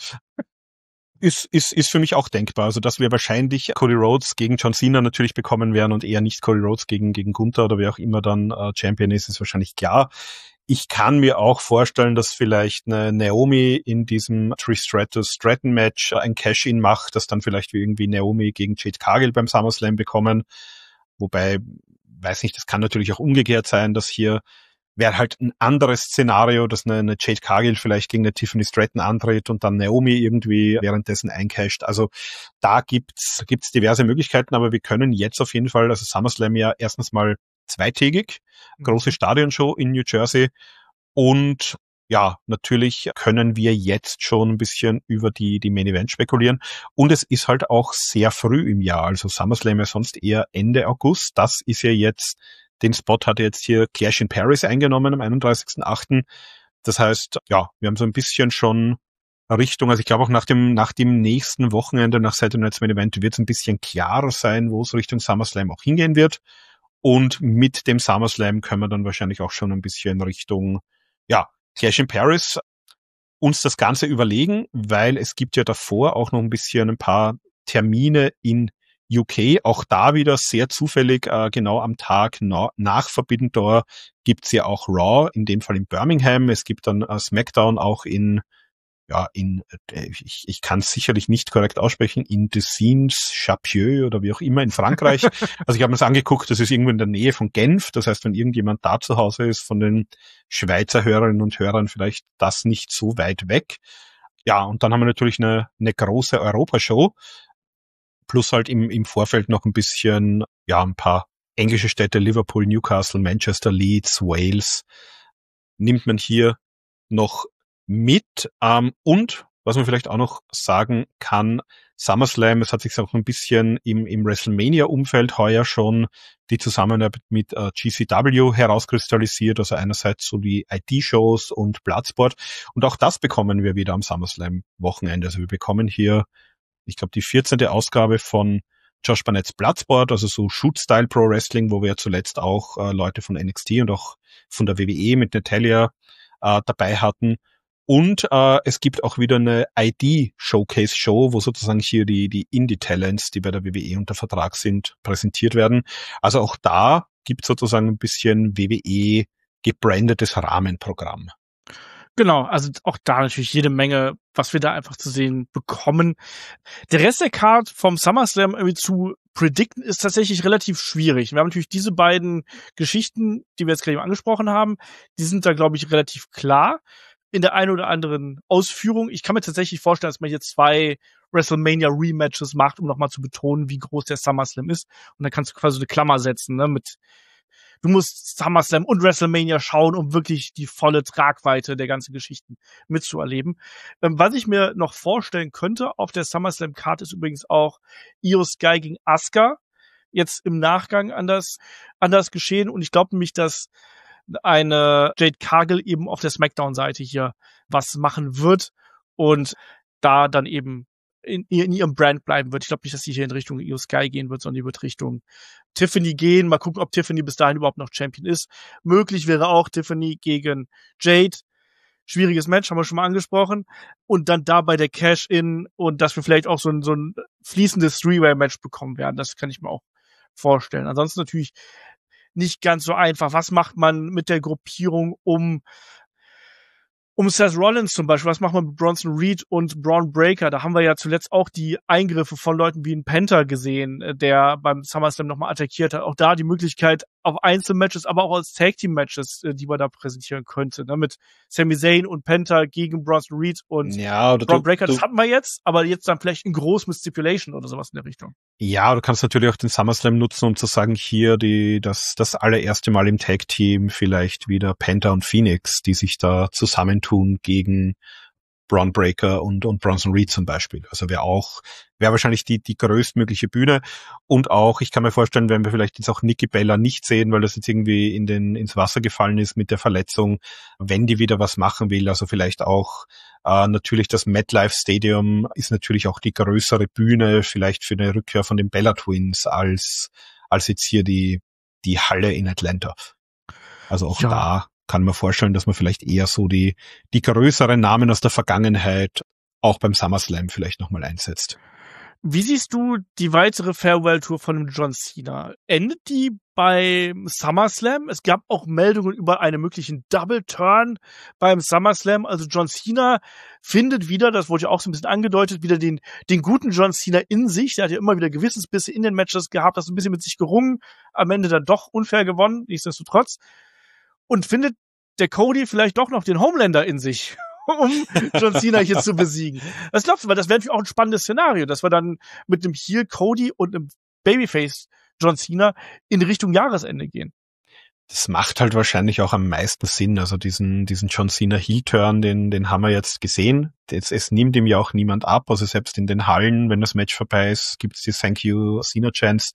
Ist für mich auch denkbar. Also, dass wir wahrscheinlich Cody Rhodes gegen John Cena natürlich bekommen werden und eher nicht Cody Rhodes gegen Gunther oder wer auch immer dann Champion ist wahrscheinlich klar. Ich kann mir auch vorstellen, dass vielleicht eine Naomi in diesem Trish Stratus Stratton Match ein Cash-In macht, dass dann vielleicht wir irgendwie Naomi gegen Jade Cargill beim SummerSlam bekommen. Wobei, weiß nicht, das kann natürlich auch umgekehrt sein, dass hier wäre halt ein anderes Szenario, dass eine Jade Cargill vielleicht gegen eine Tiffany Stratton antritt und dann Naomi irgendwie währenddessen eincasht. Also da gibt's diverse Möglichkeiten, aber wir können jetzt auf jeden Fall, also SummerSlam ja erstens mal zweitägig, große Stadionshow in New Jersey und ja, natürlich können wir jetzt schon ein bisschen über die Main Event spekulieren und es ist halt auch sehr früh im Jahr, also SummerSlam ja sonst eher Ende August, das ist ja jetzt den Spot hat jetzt hier Clash in Paris eingenommen am 31.8. Das heißt, ja, wir haben so ein bisschen schon Richtung, also ich glaube auch nach dem nächsten Wochenende, nach Saturday Night's Main Event, wird es ein bisschen klarer sein, wo es Richtung SummerSlam auch hingehen wird. Und mit dem SummerSlam können wir dann wahrscheinlich auch schon ein bisschen Richtung, ja, Clash in Paris uns das Ganze überlegen, weil es gibt ja davor auch noch ein bisschen ein paar Termine in UK, auch da wieder sehr zufällig, genau am Tag nach Forbidden Door gibt's ja auch Raw, in dem Fall in Birmingham. Es gibt dann SmackDown auch ich kann es sicherlich nicht korrekt aussprechen, in Dessines, Chapieux oder wie auch immer in Frankreich. Also ich habe mir das angeguckt, das ist irgendwo in der Nähe von Genf. Das heißt, wenn irgendjemand da zu Hause ist von den Schweizer Hörerinnen und Hörern, vielleicht das nicht so weit weg. Ja, und dann haben wir natürlich eine große Europashow. Plus halt im Vorfeld noch ein bisschen, ja, ein paar englische Städte, Liverpool, Newcastle, Manchester, Leeds, Wales, nimmt man hier noch mit. Und was man vielleicht auch noch sagen kann, SummerSlam, es hat sich auch ein bisschen im WrestleMania-Umfeld heuer schon die Zusammenarbeit mit GCW herauskristallisiert, also einerseits so die IT-Shows und Bloodsport, und auch das bekommen wir wieder am SummerSlam-Wochenende. Also wir bekommen hier, ich glaube, die 14. Ausgabe von Josh Barnett's Bloodsport, also so Shoot-Style Pro Wrestling, wo wir ja zuletzt auch Leute von NXT und auch von der WWE mit Natalia dabei hatten. Und es gibt auch wieder eine ID-Showcase-Show, wo sozusagen hier die Indie-Talents, die bei der WWE unter Vertrag sind, präsentiert werden. Also auch da gibt es sozusagen ein bisschen WWE gebrandetes Rahmenprogramm. Genau, also auch da natürlich jede Menge, was wir da einfach zu sehen bekommen. Der Rest der Card vom SummerSlam irgendwie zu predikten ist tatsächlich relativ schwierig. Wir haben natürlich diese beiden Geschichten, die wir jetzt gerade eben angesprochen haben, die sind da, glaube ich, relativ klar in der einen oder anderen Ausführung. Ich kann mir tatsächlich vorstellen, dass man hier 2 WrestleMania-Rematches macht, um nochmal zu betonen, wie groß der SummerSlam ist. Und dann kannst du quasi eine Klammer setzen, ne, mit du musst SummerSlam und WrestleMania schauen, um wirklich die volle Tragweite der ganzen Geschichten mitzuerleben. Was ich mir noch vorstellen könnte auf der SummerSlam-Card ist übrigens auch Io Sky gegen Asuka. Jetzt im Nachgang an das Geschehen. Und ich glaube nämlich, dass eine Jade Cargill eben auf der SmackDown-Seite hier was machen wird und da dann eben in ihrem Brand bleiben wird. Ich glaube nicht, dass sie hier in Richtung Io Sky gehen wird, sondern die wird Richtung Tiffany gehen. Mal gucken, ob Tiffany bis dahin überhaupt noch Champion ist. Möglich wäre auch Tiffany gegen Jade. Schwieriges Match, haben wir schon mal angesprochen. Und dann dabei der Cash-In und dass wir vielleicht auch so ein fließendes Three-Way-Match bekommen werden. Das kann ich mir auch vorstellen. Ansonsten natürlich nicht ganz so einfach. Was macht man mit der Gruppierung um Seth Rollins zum Beispiel? Was macht man mit Bronson Reed und Braun Breaker? Da haben wir ja zuletzt auch die Eingriffe von Leuten wie ein Penta gesehen, der beim SummerSlam nochmal attackiert hat. Auch da die Möglichkeit auf Einzelmatches, aber auch als Tag-Team-Matches, die man da präsentieren könnte, ne? Mit Sami Zayn und Penta gegen Bronson Reed und Braun Breaker. Das hatten wir jetzt, aber jetzt dann vielleicht in groß mit Stipulation oder sowas in der Richtung. Ja, du kannst natürlich auch den SummerSlam nutzen, um zu sagen, hier das allererste Mal im Tag-Team vielleicht wieder Penta und Phoenix, die sich da zusammentun gegen Braun Breaker und Bronson Reed zum Beispiel. Also wäre wahrscheinlich die größtmögliche Bühne. Und auch, ich kann mir vorstellen, wenn wir vielleicht jetzt auch Nikki Bella nicht sehen, weil das jetzt irgendwie ins Wasser gefallen ist mit der Verletzung, wenn die wieder was machen will, also vielleicht auch natürlich das MetLife Stadium ist natürlich auch die größere Bühne, vielleicht für eine Rückkehr von den Bella Twins als jetzt hier die Halle in Atlanta. Also auch da kann man vorstellen, dass man vielleicht eher so die größeren Namen aus der Vergangenheit auch beim SummerSlam vielleicht nochmal einsetzt. Wie siehst du die weitere Farewell-Tour von John Cena? Endet die beim SummerSlam? Es gab auch Meldungen über einen möglichen Double-Turn beim SummerSlam. Also John Cena findet wieder, das wurde ja auch so ein bisschen angedeutet, wieder den guten John Cena in sich. Der hat ja immer wieder Gewissensbisse in den Matches gehabt, hat so ein bisschen mit sich gerungen, am Ende dann doch unfair gewonnen, nichtsdestotrotz. Und findet der Cody vielleicht doch noch den Homelander in sich, um John Cena hier zu besiegen. Was glaubst du? Weil das wäre natürlich auch ein spannendes Szenario, dass wir dann mit einem Heel Cody und einem Babyface John Cena in Richtung Jahresende gehen. Das macht halt wahrscheinlich auch am meisten Sinn. Also diesen John Cena Heel-Turn, den haben wir jetzt gesehen. Es nimmt ihm ja auch niemand ab. Also selbst in den Hallen, wenn das Match vorbei ist, gibt es die Thank You Cena Chance.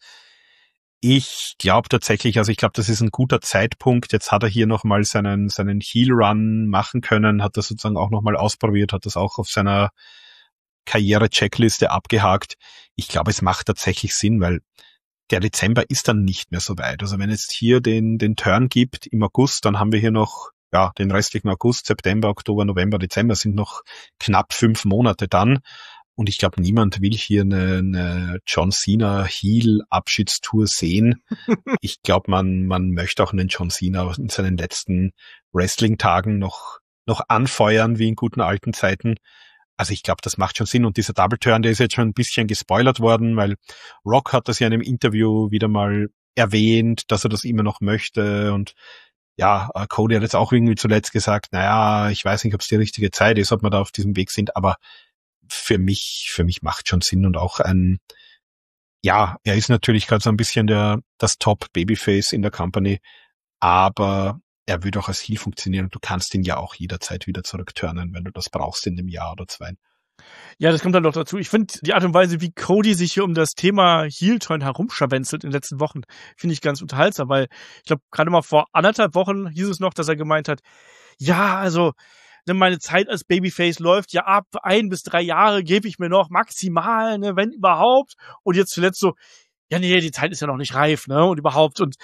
Ich glaube tatsächlich, also ich glaube, das ist ein guter Zeitpunkt. Jetzt hat er hier nochmal seinen Heel-Run machen können, hat das sozusagen auch nochmal ausprobiert, hat das auch auf seiner Karriere-Checkliste abgehakt. Ich glaube, es macht tatsächlich Sinn, weil der Dezember ist dann nicht mehr so weit. Also wenn es hier den Turn gibt im August, dann haben wir hier noch den restlichen August, September, Oktober, November, Dezember sind noch knapp 5 Monate dann. Und ich glaube, niemand will hier eine John Cena Heel-Abschiedstour sehen. Ich glaube, man möchte auch einen John Cena in seinen letzten Wrestling-Tagen noch anfeuern, wie in guten alten Zeiten. Also ich glaube, das macht schon Sinn. Und dieser Double-Turn, der ist jetzt schon ein bisschen gespoilert worden, weil Rock hat das ja in einem Interview wieder mal erwähnt, dass er das immer noch möchte. Und ja, Cody hat jetzt auch irgendwie zuletzt gesagt, ich weiß nicht, ob es die richtige Zeit ist, ob wir da auf diesem Weg sind, aber für mich macht schon Sinn und auch er ist natürlich gerade so ein bisschen das Top-Babyface in der Company, aber er würde auch als Heel funktionieren und du kannst ihn ja auch jederzeit wieder zurückturnen, wenn du das brauchst in einem Jahr oder 2. Ja, das kommt dann noch dazu. Ich finde die Art und Weise, wie Cody sich hier um das Thema Heel-Turn herumscharwenzelt in den letzten Wochen, finde ich ganz unterhaltsam, weil ich glaube, gerade mal vor 1,5 Wochen hieß es noch, dass er gemeint hat, ja, also meine Zeit als Babyface läuft ja ab 1 bis 3 Jahre gebe ich mir noch maximal, ne, wenn überhaupt. Und jetzt zuletzt so, ja, nee, die Zeit ist ja noch nicht reif, ne, und überhaupt. Und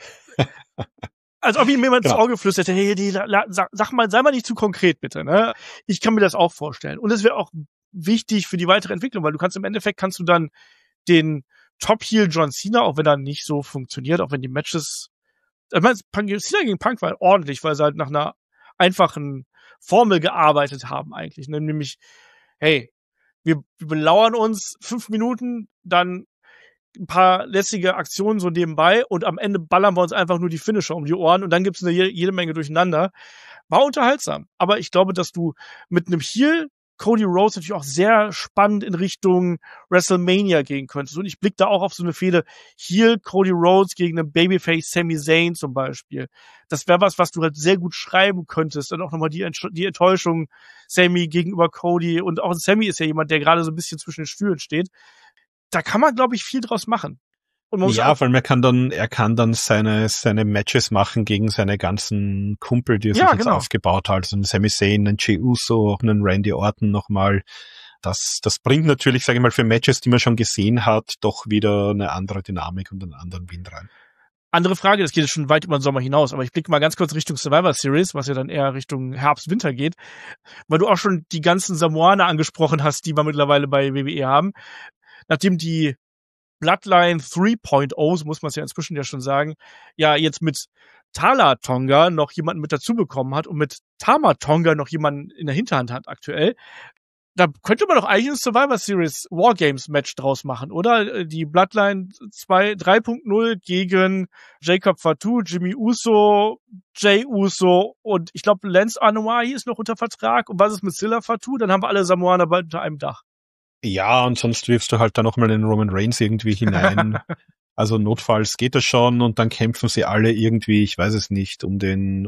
als ob ihm jemand ins Ohr geflüstert hätte, hey, sag mal, sei mal nicht zu konkret, bitte, ne. Ich kann mir das auch vorstellen. Und es wäre auch wichtig für die weitere Entwicklung, weil du kannst im Endeffekt dann den Top-Heel John Cena, auch wenn er nicht so funktioniert, auch wenn die Matches, ich meine, Cena gegen Punk war ordentlich, weil sie halt nach einer einfachen Formel gearbeitet haben eigentlich, ne? Nämlich, hey, wir belauern uns 5 Minuten, dann ein paar lästige Aktionen so nebenbei und am Ende ballern wir uns einfach nur die Finisher um die Ohren und dann gibt's jede Menge durcheinander. War unterhaltsam, aber ich glaube, dass du mit einem Heel Cody Rhodes natürlich auch sehr spannend in Richtung WrestleMania gehen könntest. Und ich blicke da auch auf so eine Fehde Heel Cody Rhodes gegen einen Babyface Sami Zayn zum Beispiel. Das wäre was du halt sehr gut schreiben könntest. Und auch nochmal die Enttäuschung Sami gegenüber Cody. Und auch Sami ist ja jemand, der gerade so ein bisschen zwischen den Stühlen steht. Da kann man, glaube ich, viel draus machen. Ja, vor allem er kann dann seine Matches machen gegen seine ganzen Kumpel, die er sich jetzt aufgebaut hat. Also einen Sami Zayn, einen Jey Uso, auch einen Randy Orton nochmal. Das bringt natürlich, sage ich mal, für Matches, die man schon gesehen hat, doch wieder eine andere Dynamik und einen anderen Wind rein. Andere Frage, das geht jetzt schon weit über den Sommer hinaus, aber ich blicke mal ganz kurz Richtung Survivor Series, was ja dann eher Richtung Herbst, Winter geht, weil du auch schon die ganzen Samoaner angesprochen hast, die wir mittlerweile bei WWE haben. Nachdem die Bloodline 3.0, so muss man es ja inzwischen ja schon sagen, ja jetzt mit Tala Tonga noch jemanden mit dazu bekommen hat und mit Tama Tonga noch jemanden in der Hinterhand hat aktuell. Da könnte man doch eigentlich ein Survivor Series Wargames Match draus machen, oder? Die Bloodline 3.0 gegen Jacob Fatu, Jimmy Uso, Jey Uso und ich glaube Lance Anoa'i ist noch unter Vertrag. Und was ist mit Silla Fatu? Dann haben wir alle Samoaner bald unter einem Dach. Ja, und sonst wirfst du halt da nochmal den Roman Reigns irgendwie hinein. Also notfalls geht das schon und dann kämpfen sie alle irgendwie, ich weiß es nicht, um den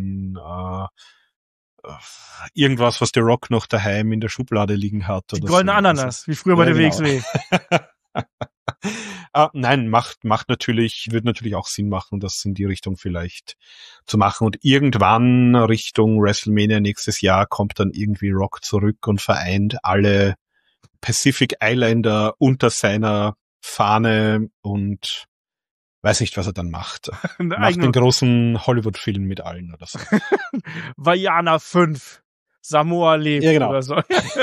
irgendwas, was der Rock noch daheim in der Schublade liegen hat. Die goldene so. Ananas, wie früher bei der WXW. Nein, wird natürlich auch Sinn machen, das in die Richtung vielleicht zu machen. Und irgendwann Richtung WrestleMania nächstes Jahr kommt dann irgendwie Rock zurück und vereint alle Pacific Islander unter seiner Fahne und weiß nicht, was er dann macht. Macht den großen Hollywood-Film mit allen oder so. Vaiana 5. Samoa lebt, ja, genau. Oder so.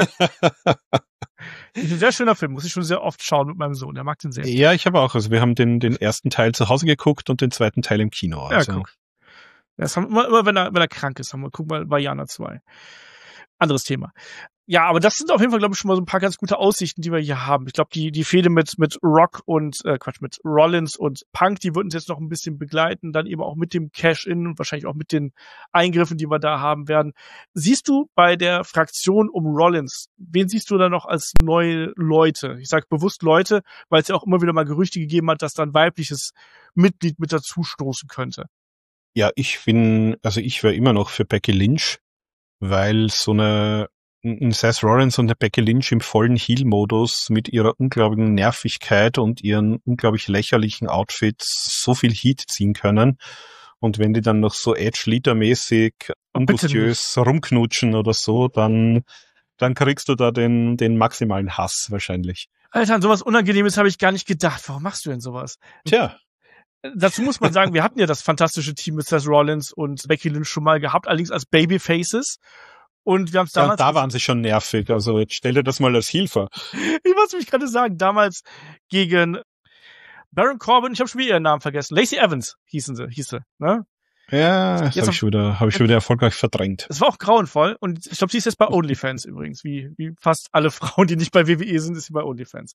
Ein sehr schöner Film, muss ich schon sehr oft schauen mit meinem Sohn. Der mag den sehr. Ja, ich habe auch. Also wir haben den ersten Teil zu Hause geguckt und den zweiten Teil im Kino. Also. Ja, guck. Das haben immer wenn er krank ist, guck mal Vaiana 2. Anderes Thema. Ja, aber das sind auf jeden Fall, glaube ich, schon mal so ein paar ganz gute Aussichten, die wir hier haben. Ich glaube, die Fehde mit Rock und mit Rollins und Punk, die würden uns jetzt noch ein bisschen begleiten, dann eben auch mit dem Cash-In und wahrscheinlich auch mit den Eingriffen, die wir da haben werden. Siehst du bei der Fraktion um Rollins, wen siehst du da noch als neue Leute? Ich sage bewusst Leute, weil es ja auch immer wieder mal Gerüchte gegeben hat, dass da ein weibliches Mitglied mit dazu stoßen könnte. Ja, ich wäre immer noch für Becky Lynch, weil so ein Seth Rollins und eine Becky Lynch im vollen Heel-Modus mit ihrer unglaublichen Nervigkeit und ihren unglaublich lächerlichen Outfits so viel Heat ziehen können. Und wenn die dann noch so Edge-Leader-mäßig ambitiös rumknutschen oder so, dann kriegst du da den maximalen Hass wahrscheinlich. Alter, an sowas Unangenehmes habe ich gar nicht gedacht. Warum machst du denn sowas? Tja. Dazu muss man sagen, wir hatten ja das fantastische Team mit Seth Rollins und Becky Lynch schon mal gehabt, allerdings als Babyfaces. Und wir haben es damals. Ja, da waren sie schon nervig. Also jetzt stell dir das mal als Heel vor. Ich muss mich gerade sagen, damals gegen Baron Corbin, ich habe schon wieder ihren Namen vergessen. Lacey Evans hieß sie, ne? Ja, das habe ich schon wieder erfolgreich verdrängt. Es war auch grauenvoll und ich glaube, sie ist jetzt bei OnlyFans übrigens, wie fast alle Frauen, die nicht bei WWE sind, ist sie bei OnlyFans.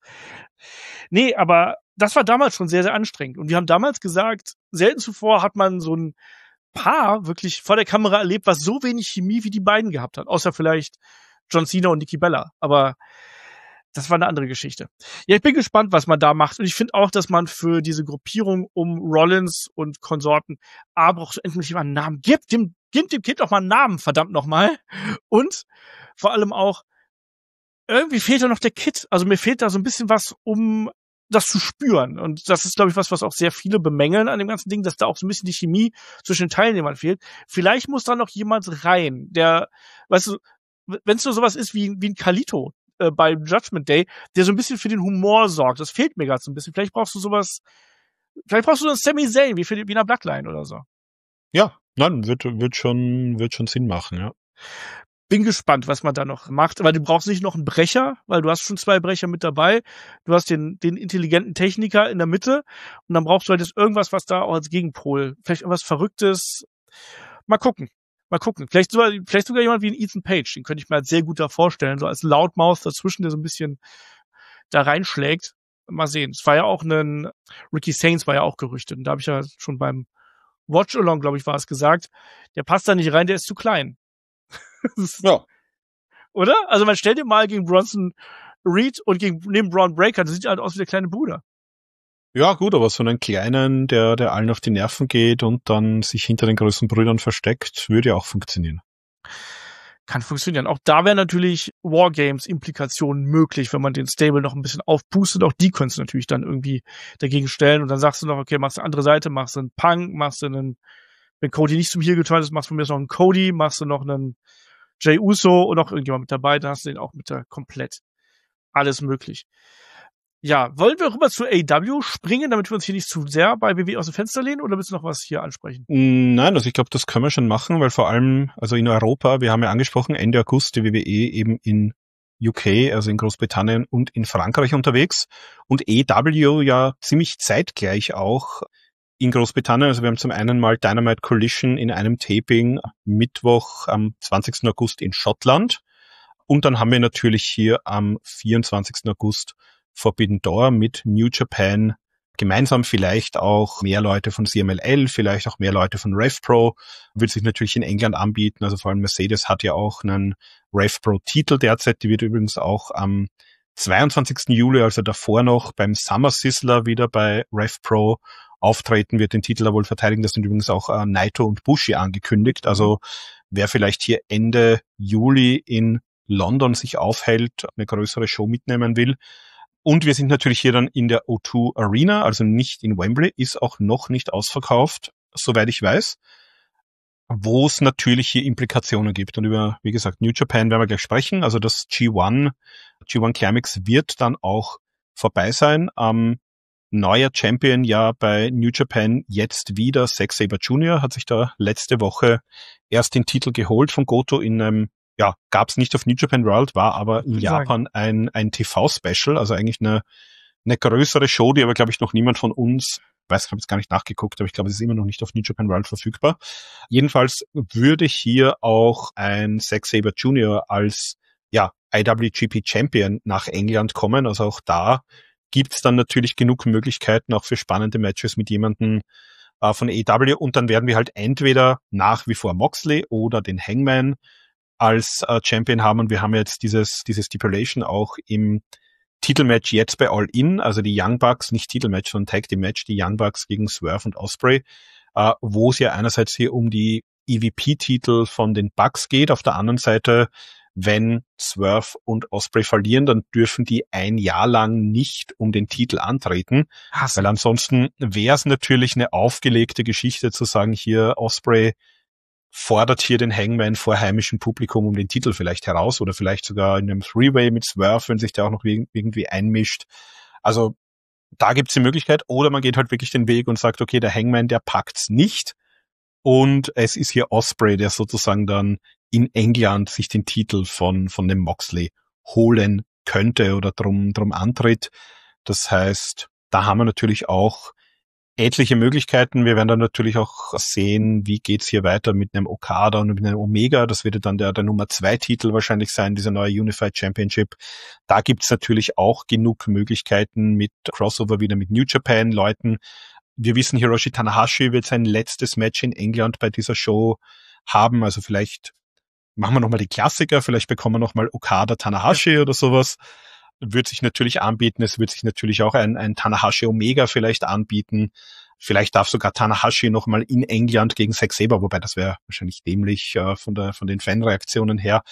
Nee, aber das war damals schon sehr, sehr anstrengend und wir haben damals gesagt, selten zuvor hat man so ein Paar wirklich vor der Kamera erlebt, was so wenig Chemie wie die beiden gehabt hat, außer vielleicht John Cena und Nikki Bella, aber das war eine andere Geschichte. Ja, ich bin gespannt, was man da macht. Und ich finde auch, dass man für diese Gruppierung um Rollins und Konsorten braucht endlich mal einen Namen. Gibt dem Kind doch mal einen Namen, verdammt nochmal. Und vor allem auch, irgendwie fehlt da noch der Kit. Also mir fehlt da so ein bisschen was, um das zu spüren. Und das ist, glaube ich, was auch sehr viele bemängeln an dem ganzen Ding, dass da auch so ein bisschen die Chemie zwischen den Teilnehmern fehlt. Vielleicht muss da noch jemand rein, der, weißt du, wenn es nur sowas ist wie ein Kalito bei Judgment Day, der so ein bisschen für den Humor sorgt. Das fehlt mir gerade so ein bisschen. Vielleicht brauchst du einen Sami Zayn, wie in der Bloodline oder so. Ja, nein, wird schon Sinn machen, ja. Bin gespannt, was man da noch macht, weil du brauchst nicht noch einen Brecher, weil du hast schon 2 Brecher mit dabei. Du hast den intelligenten Techniker in der Mitte und dann brauchst du halt jetzt irgendwas, was da auch als Gegenpol, vielleicht irgendwas Verrücktes. Mal gucken. Vielleicht sogar jemand wie ein Ethan Page, den könnte ich mir halt sehr gut da vorstellen, so als Loudmouth dazwischen, der so ein bisschen da reinschlägt. Mal sehen. Es war ja auch Ricky Saints war ja auch gerüchtet und da habe ich ja schon beim Watch-Along, glaube ich, war es gesagt, der passt da nicht rein, der ist zu klein. Ja. Oder? Also man stellt dir mal gegen Bronson Reed und neben Braun Breaker, das sieht halt aus wie der kleine Bruder. Ja, gut, aber so einen kleinen, der allen auf die Nerven geht und dann sich hinter den größeren Brüdern versteckt, würde ja auch funktionieren. Kann funktionieren. Auch da wären natürlich Wargames-Implikationen möglich, wenn man den Stable noch ein bisschen aufpustet. Auch die könntest du natürlich dann irgendwie dagegen stellen und dann sagst du noch, okay, machst du eine andere Seite, machst du einen Punk, machst du wenn Cody nicht zum Heel geturnt ist, machst du von mir noch einen Cody, machst du noch einen Jey Uso und noch irgendjemand mit dabei, dann hast du den auch mit da komplett. Alles möglich. Ja, wollen wir rüber zu AEW springen, damit wir uns hier nicht zu sehr bei WWE aus dem Fenster lehnen, oder willst du noch was hier ansprechen? Nein, also ich glaube, das können wir schon machen, weil vor allem, also in Europa, wir haben ja angesprochen, Ende August die WWE eben in UK, also in Großbritannien und in Frankreich unterwegs und AEW ja ziemlich zeitgleich auch in Großbritannien. Also wir haben zum einen mal Dynamite Collision in einem Taping Mittwoch am 20. August in Schottland und dann haben wir natürlich hier am 24. August Forbidden Door mit New Japan, gemeinsam vielleicht auch mehr Leute von CMLL, vielleicht auch mehr Leute von RevPro, wird sich natürlich in England anbieten, also vor allem Mercedes hat ja auch einen RevPro-Titel derzeit, die wird übrigens auch am 22. Juli, also davor noch beim Summer Sizzler wieder bei RevPro auftreten, wird den Titel da wohl verteidigen, das sind übrigens auch Naito und Bushi angekündigt, also wer vielleicht hier Ende Juli in London sich aufhält, eine größere Show mitnehmen will. Und wir sind natürlich hier dann in der O2 Arena, also nicht in Wembley, ist auch noch nicht ausverkauft, soweit ich weiß, wo es natürlich hier Implikationen gibt. Und über, wie gesagt, New Japan werden wir gleich sprechen. Also das G1 Climax wird dann auch vorbei sein. Neuer Champion ja bei New Japan jetzt wieder, Zack Sabre Jr. hat sich da letzte Woche erst den Titel geholt von Goto in einem gab's nicht auf New Japan World, war aber in Japan ein TV-Special, also eigentlich eine größere Show, die aber, glaube ich, noch niemand von uns, ich habe jetzt gar nicht nachgeguckt, aber ich glaube, es ist immer noch nicht auf New Japan World verfügbar. Jedenfalls würde hier auch ein Zack Sabre Jr. als IWGP Champion nach England kommen, also auch da gibt's dann natürlich genug Möglichkeiten, auch für spannende Matches mit jemandem von AEW und dann werden wir halt entweder nach wie vor Moxley oder den Hangman als Champion haben und wir haben jetzt diese Stipulation auch im Titelmatch jetzt bei All In, also die Young Bucks, nicht Titelmatch, sondern Tag Team Match, die Young Bucks gegen Swerve und Ospreay, wo es ja einerseits hier um die EVP-Titel von den Bucks geht, auf der anderen Seite, wenn Swerve und Ospreay verlieren, dann dürfen die ein Jahr lang nicht um den Titel antreten, weil ansonsten wäre es natürlich eine aufgelegte Geschichte zu sagen, hier Ospreay fordert hier den Hangman vor heimischem Publikum um den Titel vielleicht heraus oder vielleicht sogar in einem Three-Way mit Swerve, wenn sich der auch noch irgendwie einmischt. Also da gibt's die Möglichkeit. Oder man geht halt wirklich den Weg und sagt, okay, der Hangman, der packt's nicht. Und es ist hier Ospreay, der sozusagen dann in England sich den Titel von dem Moxley holen könnte oder drum antritt. Das heißt, da haben wir natürlich auch etliche Möglichkeiten. Wir werden dann natürlich auch sehen, wie geht's hier weiter mit einem Okada und mit einem Omega. Das wird dann der Nummer 2 Titel wahrscheinlich sein, dieser neue Unified Championship. Da gibt's natürlich auch genug Möglichkeiten mit Crossover wieder mit New Japan Leuten. Wir wissen, Hiroshi Tanahashi wird sein letztes Match in England bei dieser Show haben. Also vielleicht machen wir nochmal die Klassiker. Vielleicht bekommen wir nochmal Okada Tanahashi oder sowas. Wird sich natürlich anbieten. Es wird sich natürlich auch ein Tanahashi Omega vielleicht anbieten. Vielleicht darf sogar Tanahashi nochmal in England gegen Zack Sabre, wobei das wäre wahrscheinlich dämlich von den Fanreaktionen her.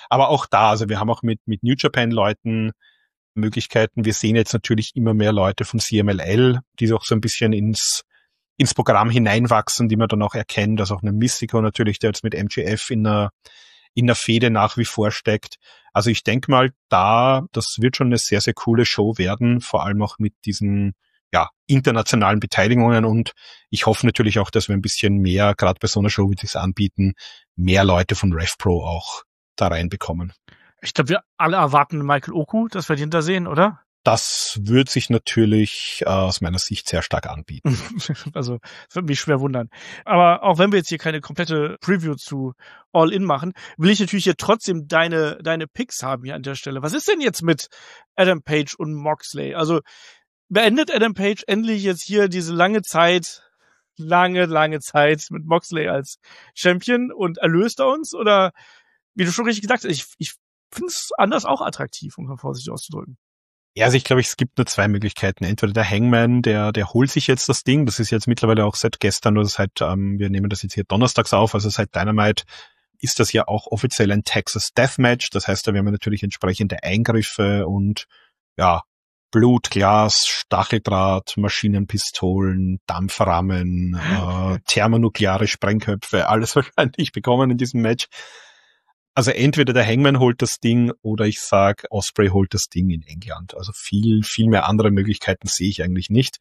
Aber auch da, also wir haben auch mit New Japan Leuten Möglichkeiten. Wir sehen jetzt natürlich immer mehr Leute von CMLL, die auch so ein bisschen ins Programm hineinwachsen, die man dann auch erkennt, dass auch eine Mystico natürlich, der jetzt mit MJF in einer Fehde nach wie vor steckt. Also ich denke mal, das wird schon eine sehr, sehr coole Show werden, vor allem auch mit diesen internationalen Beteiligungen, und ich hoffe natürlich auch, dass wir ein bisschen mehr, gerade bei so einer Show, wie sie es anbieten, mehr Leute von RevPro auch da reinbekommen. Ich glaube, wir alle erwarten Michael Oku, dass wir den da sehen, oder? Das wird sich natürlich aus meiner Sicht sehr stark anbieten. Also, das würde mich schwer wundern. Aber auch wenn wir jetzt hier keine komplette Preview zu All In machen, will ich natürlich hier trotzdem deine Picks haben hier an der Stelle. Was ist denn jetzt mit Adam Page und Moxley? Also, beendet Adam Page endlich jetzt hier diese lange Zeit mit Moxley als Champion und erlöst er uns? Oder, wie du schon richtig gesagt hast, ich finde es anders auch attraktiv, um vorsichtig auszudrücken. Ja, also ich glaube, es gibt nur zwei Möglichkeiten. Entweder der Hangman, der holt sich jetzt das Ding. Das ist jetzt mittlerweile auch seit gestern oder seit, wir nehmen das jetzt hier donnerstags auf, also seit Dynamite ist das ja auch offiziell ein Texas Deathmatch. Das heißt, da werden wir natürlich entsprechende Eingriffe und Blut, Glas, Stacheldraht, Maschinenpistolen, Dampframmen, thermonukleare Sprengköpfe, alles wahrscheinlich bekommen in diesem Match. Also entweder der Hangman holt das Ding oder ich sag, Ospreay holt das Ding in England. Also viel mehr andere Möglichkeiten sehe ich eigentlich nicht.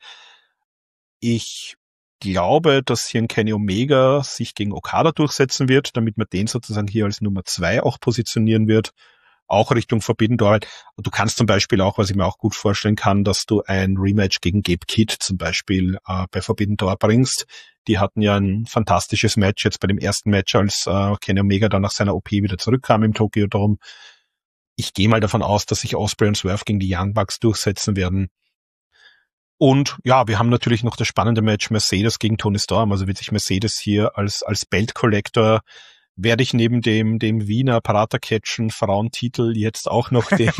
Ich glaube, dass hier ein Kenny Omega sich gegen Okada durchsetzen wird, damit man den sozusagen hier als Nummer 2 auch positionieren wird. Auch Richtung Forbidden Door. Du kannst zum Beispiel auch, was ich mir auch gut vorstellen kann, dass du ein Rematch gegen Gabe Kidd zum Beispiel bei Forbidden Door bringst. Die hatten ja ein fantastisches Match jetzt bei dem ersten Match, als Kenny Omega dann nach seiner OP wieder zurückkam im Tokyo Dome. Ich gehe mal davon aus, dass sich Ospreay und Swerve gegen die Young Bucks durchsetzen werden. Und ja, wir haben natürlich noch das spannende Match Mercedes gegen Toni Storm. Also wird sich Mercedes hier als Belt Collector, werde ich neben dem Wiener Paratercatchen Frauentitel jetzt auch noch den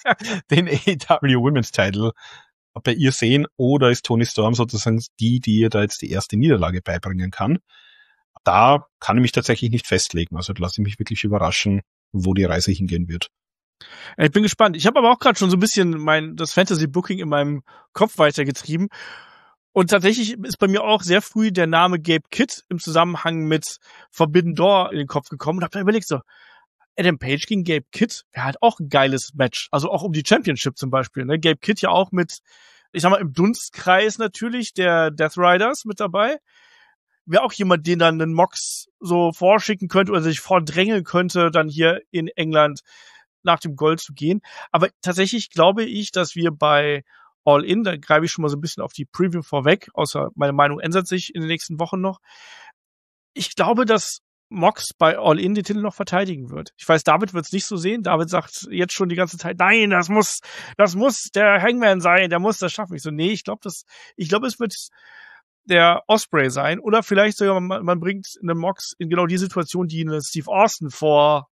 AEW Women's Title bei ihr sehen, oder ist Toni Storm sozusagen die ihr da jetzt die erste Niederlage beibringen kann? Da kann ich mich tatsächlich nicht festlegen. Also da lasse ich mich wirklich überraschen, wo die Reise hingehen wird. Ich bin gespannt. Ich habe aber auch gerade schon so ein bisschen das Fantasy-Booking in meinem Kopf weitergetrieben. Und tatsächlich ist bei mir auch sehr früh der Name Gabe Kidd im Zusammenhang mit Forbidden Door in den Kopf gekommen und habe dann überlegt, so, Adam Page gegen Gabe Kidd wäre halt auch ein geiles Match. Also auch um die Championship zum Beispiel. Ne? Gabe Kidd ja auch mit, ich sag mal, im Dunstkreis natürlich der Death Riders mit dabei. Wäre auch jemand, den dann einen Mox so vorschicken könnte oder sich vordrängeln könnte, dann hier in England nach dem Gold zu gehen. Aber tatsächlich glaube ich, dass wir bei All In, da greife ich schon mal so ein bisschen auf die Preview vorweg, außer meine Meinung ändert sich in den nächsten Wochen noch. Ich glaube, dass Mox bei All In den Titel noch verteidigen wird. Ich weiß, David wird es nicht so sehen. David sagt jetzt schon die ganze Zeit, nein, das muss der Hangman sein, der muss das schaffen. Ich so, nee, ich glaube, es wird der Ospreay sein. Oder vielleicht sogar, man bringt einen Mox in genau die Situation, die eine Steve Austin vor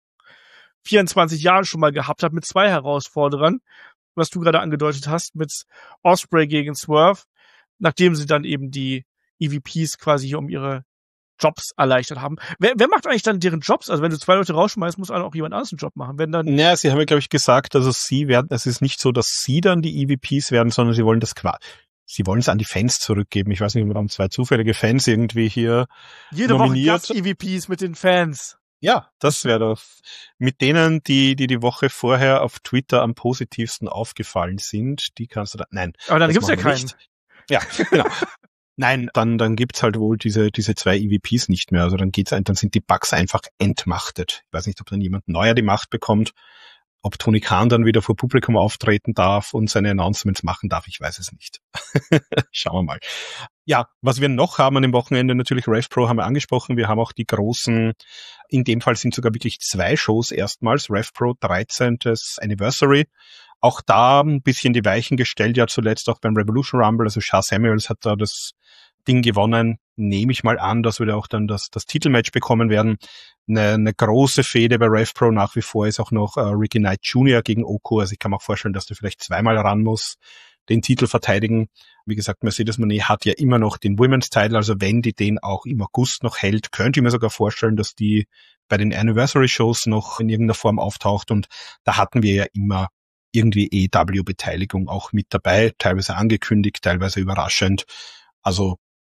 24 Jahren schon mal gehabt hat, mit 2 Herausforderern, was du gerade angedeutet hast, mit Ospreay gegen Swerve, nachdem sie dann eben die EVPs quasi hier um ihre Jobs erleichtert haben. Wer macht eigentlich dann deren Jobs? Also wenn du 2 Leute rausschmeißt, muss auch jemand anderes einen Job machen. Wenn dann ja, sie haben ja, glaube ich, gesagt, also es ist nicht so, dass sie dann die EVPs werden, sondern sie wollen sie wollen es an die Fans zurückgeben. Ich weiß nicht, wir haben 2 zufällige Fans irgendwie hier jede nominiert. Woche EVPs mit den Fans. Ja, das wäre doch mit denen, die Woche vorher auf Twitter am positivsten aufgefallen sind, die kannst du da, nein. Aber dann gibt's ja keinen. Nicht. Ja, genau. Nein, dann gibt's halt wohl diese 2 EVPs nicht mehr. Also dann sind die Bucks einfach entmachtet. Ich weiß nicht, ob dann jemand neuer die Macht bekommt, ob Tony Khan dann wieder vor Publikum auftreten darf und seine Announcements machen darf, ich weiß es nicht. Schauen wir mal. Ja, was wir noch haben an dem Wochenende, natürlich RevPro haben wir angesprochen. Wir haben auch die großen, in dem Fall sind sogar wirklich 2 Shows erstmals. RevPro 13. Anniversary. Auch da ein bisschen die Weichen gestellt, ja zuletzt auch beim Revolution Rumble. Also Shah Samuels hat da das Ding gewonnen. Nehme ich mal an, dass wir da auch dann das Titelmatch bekommen werden. Eine große Fehde bei RevPro nach wie vor ist auch noch Ricky Knight Jr. gegen Oko. Also ich kann mir auch vorstellen, dass der vielleicht 2-mal ran muss, den Titel verteidigen. Wie gesagt, Mercedes Moné hat ja immer noch den Women's Title, also wenn die den auch im August noch hält, könnte ich mir sogar vorstellen, dass die bei den Anniversary Shows noch in irgendeiner Form auftaucht, und da hatten wir ja immer irgendwie AEW-Beteiligung auch mit dabei, teilweise angekündigt, teilweise überraschend. Also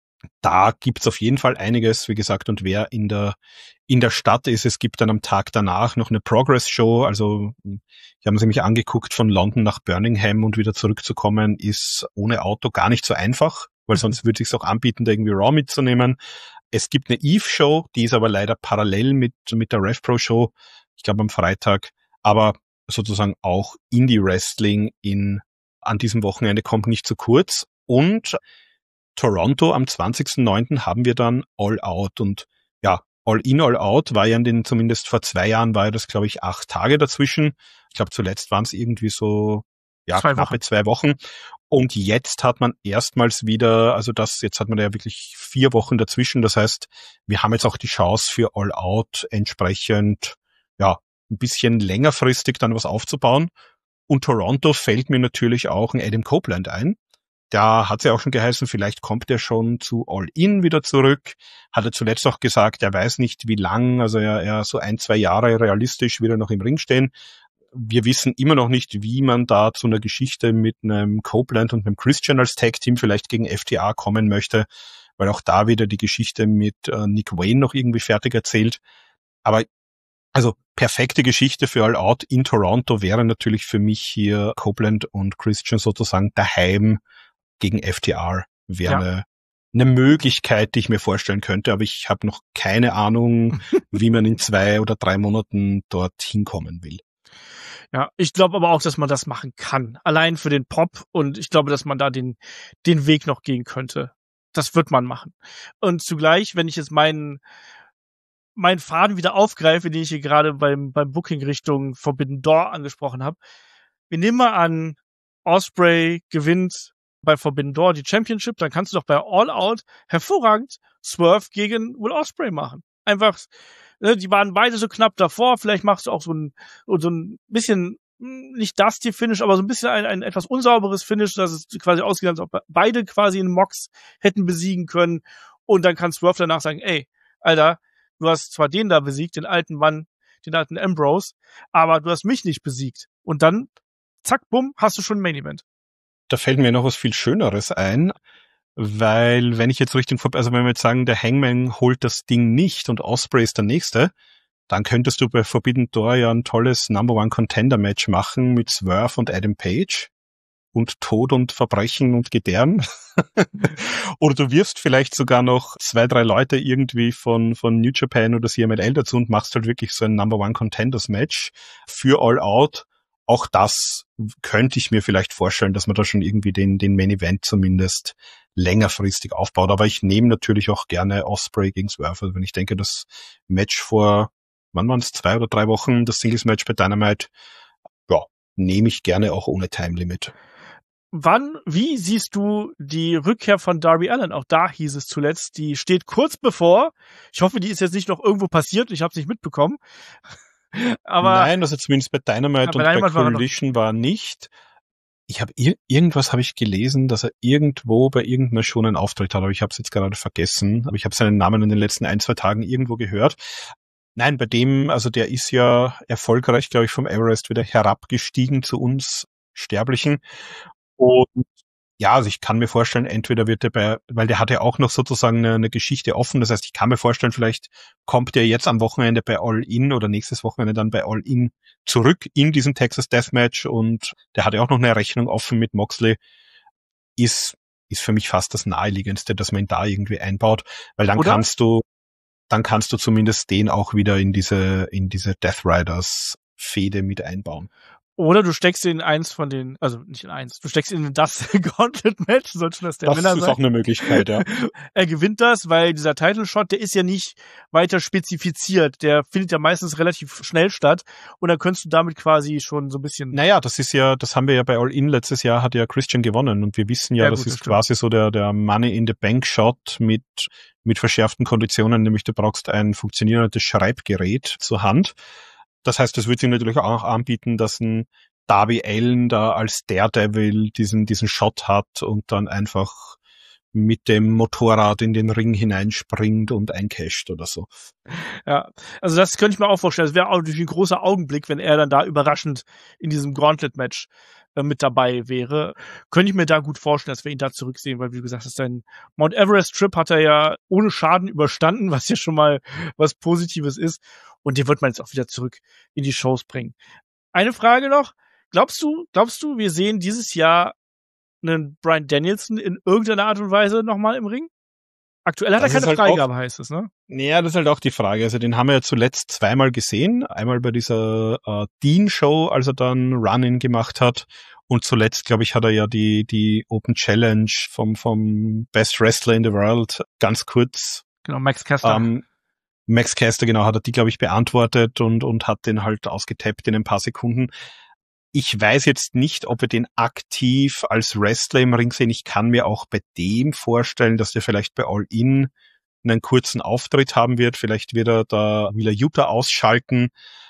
da gibt's auf jeden Fall einiges, wie gesagt, und wer in der Stadt ist, es gibt dann am Tag danach noch eine Progress-Show, also ich habe mir nämlich angeguckt, von London nach Birmingham und wieder zurückzukommen, ist ohne Auto gar nicht so einfach, weil sonst würde es sich auch anbieten, da irgendwie Raw mitzunehmen. Es gibt eine Eve-Show, die ist aber leider parallel mit der RevPro-Show, ich glaube am Freitag, aber sozusagen auch Indie-Wrestling an diesem Wochenende kommt nicht zu kurz. Und Toronto am 20.09. haben wir dann All Out, und ja, All In, All Out war ja zumindest vor 2 Jahren war ja das, glaube ich, 8 Tage dazwischen. Ich glaube, zuletzt waren es irgendwie so, ja, knappe 2 Wochen. Und jetzt hat man erstmals wieder, also jetzt hat man ja wirklich 4 Wochen dazwischen. Das heißt, wir haben jetzt auch die Chance für All Out entsprechend, ja, ein bisschen längerfristig dann was aufzubauen. Und Toronto fällt mir natürlich auch ein Adam Copeland ein. Da hat es ja auch schon geheißen, vielleicht kommt er schon zu All In wieder zurück. Hat er zuletzt auch gesagt, er weiß nicht wie lang, also er so 1-2 Jahre realistisch wieder noch im Ring stehen. Wir wissen immer noch nicht, wie man da zu einer Geschichte mit einem Copeland und einem Christian als Tag-Team vielleicht gegen FTA kommen möchte, weil auch da wieder die Geschichte mit Nick Wayne noch irgendwie fertig erzählt. Aber also perfekte Geschichte für All Out in Toronto wäre natürlich für mich hier Copeland und Christian sozusagen daheim gegen FTR wäre eine Möglichkeit, die ich mir vorstellen könnte, aber ich habe noch keine Ahnung, wie man in 2 oder 3 Monaten dort hinkommen will. Ja, ich glaube aber auch, dass man das machen kann. Allein für den Pop, und ich glaube, dass man da den Weg noch gehen könnte. Das wird man machen. Und zugleich, wenn ich jetzt meinen Faden wieder aufgreife, den ich hier gerade beim Booking Richtung Forbidden Door angesprochen habe. Wir nehmen mal an, Ospreay gewinnt bei Forbidden Door die Championship, dann kannst du doch bei All Out hervorragend Swerve gegen Will Ospreay machen. Einfach, die waren beide so knapp davor, vielleicht machst du auch so ein bisschen, nicht Dusty-Finish, aber so ein bisschen ein etwas unsauberes Finish, dass es quasi ausgeht, als ob beide quasi in Mox hätten besiegen können, und dann kann Swerve danach sagen, ey, Alter, du hast zwar den da besiegt, den alten Mann, den alten Ambrose, aber du hast mich nicht besiegt. Und dann, zack, bumm, hast du schon ein Main Event. Da fällt mir noch was viel Schöneres ein, weil wenn wir jetzt sagen, der Hangman holt das Ding nicht und Ospreay ist der Nächste, dann könntest du bei Forbidden Door ja ein tolles Number-One-Contender-Match machen mit Swerve und Adam Page und Tod und Verbrechen und Gedärm. Oder du wirfst vielleicht sogar noch 2, 3 Leute irgendwie von New Japan oder CMLL dazu und machst halt wirklich so ein Number-One-Contenders-Match für All Out. Auch das könnte ich mir vielleicht vorstellen, dass man da schon irgendwie den Main Event zumindest längerfristig aufbaut. Aber ich nehme natürlich auch gerne Ospreay gegen Swerve. Also wenn ich denke, das Match vor, wann waren es, 2 oder 3 Wochen, das Singles-Match bei Dynamite, ja, nehme ich gerne auch ohne Time-Limit. Wie siehst du die Rückkehr von Darby Allin? Auch da hieß es zuletzt, die steht kurz bevor. Ich hoffe, die ist jetzt nicht noch irgendwo passiert und ich habe es nicht mitbekommen. Aber nein, also zumindest bei Dynamite und bei Coalition war nicht. Irgendwas habe ich gelesen, dass er irgendwo bei irgendeiner Show einen Auftritt hat, aber ich habe es jetzt gerade vergessen. Aber ich habe seinen Namen in den letzten 1-2 Tagen irgendwo gehört. Nein, bei dem, also der ist ja erfolgreich, glaube ich, vom Everest wieder herabgestiegen zu uns Sterblichen. Und ja, also ich kann mir vorstellen, entweder wird er weil der hat ja auch noch sozusagen eine Geschichte offen. Das heißt, ich kann mir vorstellen, vielleicht kommt er jetzt am Wochenende bei All In oder nächstes Wochenende dann bei All In zurück in diesem Texas Deathmatch, und der hat ja auch noch eine Rechnung offen mit Moxley. Ist für mich fast das Naheliegendste, dass man ihn da irgendwie einbaut, weil dann kannst du zumindest den auch wieder in diese Death Riders Fehde mit einbauen. Oder du steckst ihn in eins von den, also nicht in eins, du steckst ihn in das Gauntlet-Match, sollte schon das der Männer sein. Das ist auch eine Möglichkeit, ja. Er gewinnt das, weil dieser Title-Shot, der ist ja nicht weiter spezifiziert. Der findet ja meistens relativ schnell statt. Und dann könntest du damit quasi schon so ein bisschen... Naja, das haben wir ja bei All In letztes Jahr, hat ja Christian gewonnen. Und wir wissen ja, das ist quasi so der Money-in-the-Bank-Shot mit verschärften Konditionen, nämlich du brauchst ein funktionierendes Schreibgerät zur Hand. Das heißt, das wird sich natürlich auch anbieten, dass ein Darby Allin da als Daredevil diesen Shot hat und dann einfach mit dem Motorrad in den Ring hineinspringt und eincasht oder so. Ja, also das könnte ich mir auch vorstellen. Das wäre auch natürlich ein großer Augenblick, wenn er dann da überraschend in diesem Gauntlet-Match mit dabei wäre. Könnte ich mir da gut vorstellen, dass wir ihn da zurücksehen, weil wie du gesagt hast, sein Mount Everest-Trip hat er ja ohne Schaden überstanden, was ja schon mal was Positives ist. Und den wird man jetzt auch wieder zurück in die Shows bringen. Eine Frage noch. Glaubst du, wir sehen dieses Jahr einen Bryan Danielson in irgendeiner Art und Weise nochmal im Ring? Aktuell hat er keine Freigabe, heißt es, ne? Ja, das ist halt auch die Frage. Also den haben wir ja zuletzt zweimal gesehen. Einmal bei dieser Dean-Show, als er dann Run-In gemacht hat. Und zuletzt, glaube ich, hat er ja die Open Challenge vom Best Wrestler in the World ganz kurz. Genau, Max Caster. Max Caster, genau, hat er die, glaube ich, beantwortet und hat den halt ausgetappt in ein paar Sekunden. Ich weiß jetzt nicht, ob wir den aktiv als Wrestler im Ring sehen. Ich kann mir auch bei dem vorstellen, dass der vielleicht bei All In einen kurzen Auftritt haben wird. Vielleicht wird er da Wheeler Yuta ausschalten.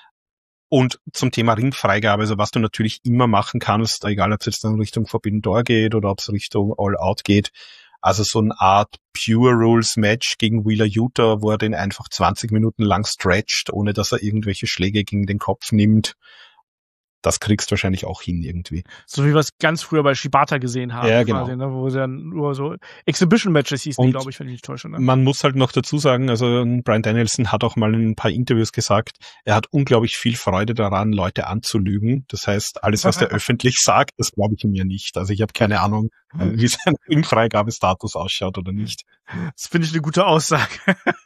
Und zum Thema Ringfreigabe, also was du natürlich immer machen kannst, egal ob es jetzt in Richtung Forbidden Door geht oder ob es Richtung All Out geht, also so eine Art Pure Rules Match gegen Wheeler Yuta, wo er den einfach 20 Minuten lang stretcht, ohne dass er irgendwelche Schläge gegen den Kopf nimmt. Das kriegst du wahrscheinlich auch hin irgendwie. So wie wir es ganz früher bei Shibata gesehen haben. Ja, genau. Quasi, ne, wo sie dann nur so Exhibition-Matches hießen, glaube ich, wenn ich nicht täusche. Ne? Man muss halt noch dazu sagen, also Bryan Danielson hat auch mal in ein paar Interviews gesagt, er hat unglaublich viel Freude daran, Leute anzulügen. Das heißt, alles, was er öffentlich sagt, das glaube ich ihm ja nicht. Also ich habe keine Ahnung, wie sein Ringfreigabestatus ausschaut oder nicht. Das finde ich eine gute Aussage.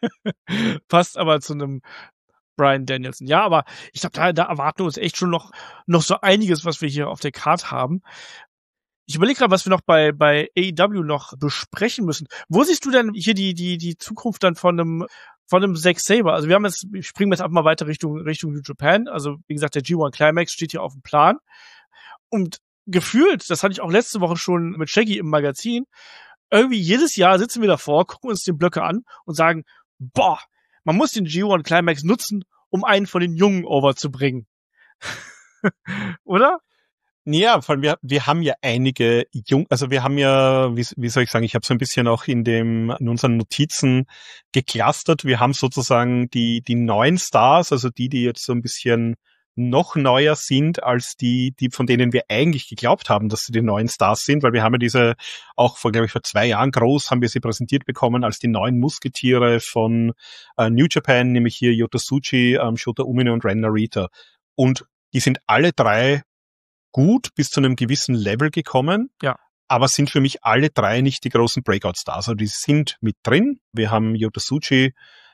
Passt aber zu einem Bryan Danielson. Ja, aber ich glaube, da erwarten wir uns echt schon noch so einiges, was wir hier auf der Card haben. Ich überlege gerade, was wir noch bei AEW noch besprechen müssen. Wo siehst du denn hier die Zukunft dann von einem Zack Sabre? Also wir springen jetzt einfach mal weiter Richtung New Japan. Also wie gesagt, der G1 Climax steht hier auf dem Plan. Und gefühlt, das hatte ich auch letzte Woche schon mit Shaggy im Magazin, irgendwie jedes Jahr sitzen wir davor, gucken uns den Blöcke an und sagen, boah, man muss den G1 Climax nutzen, um einen von den Jungen overzubringen. Oder? Ja, vor allem wir haben ja einige also wir haben ja, wie soll ich sagen, ich habe so ein bisschen auch in unseren Notizen geclustert. Wir haben sozusagen die neuen Stars, also die jetzt so ein bisschen noch neuer sind als die von denen wir eigentlich geglaubt haben, dass sie die neuen Stars sind, weil wir haben ja diese auch vor 2 Jahren groß haben wir sie präsentiert bekommen als die neuen Musketiere von New Japan, nämlich hier Yota Tsuji, Shota Umino und Ren Narita. Und die sind alle drei gut bis zu einem gewissen Level gekommen, ja, aber sind für mich alle drei nicht die großen Breakout-Stars. Also die sind mit drin. Wir haben Yota Tsuji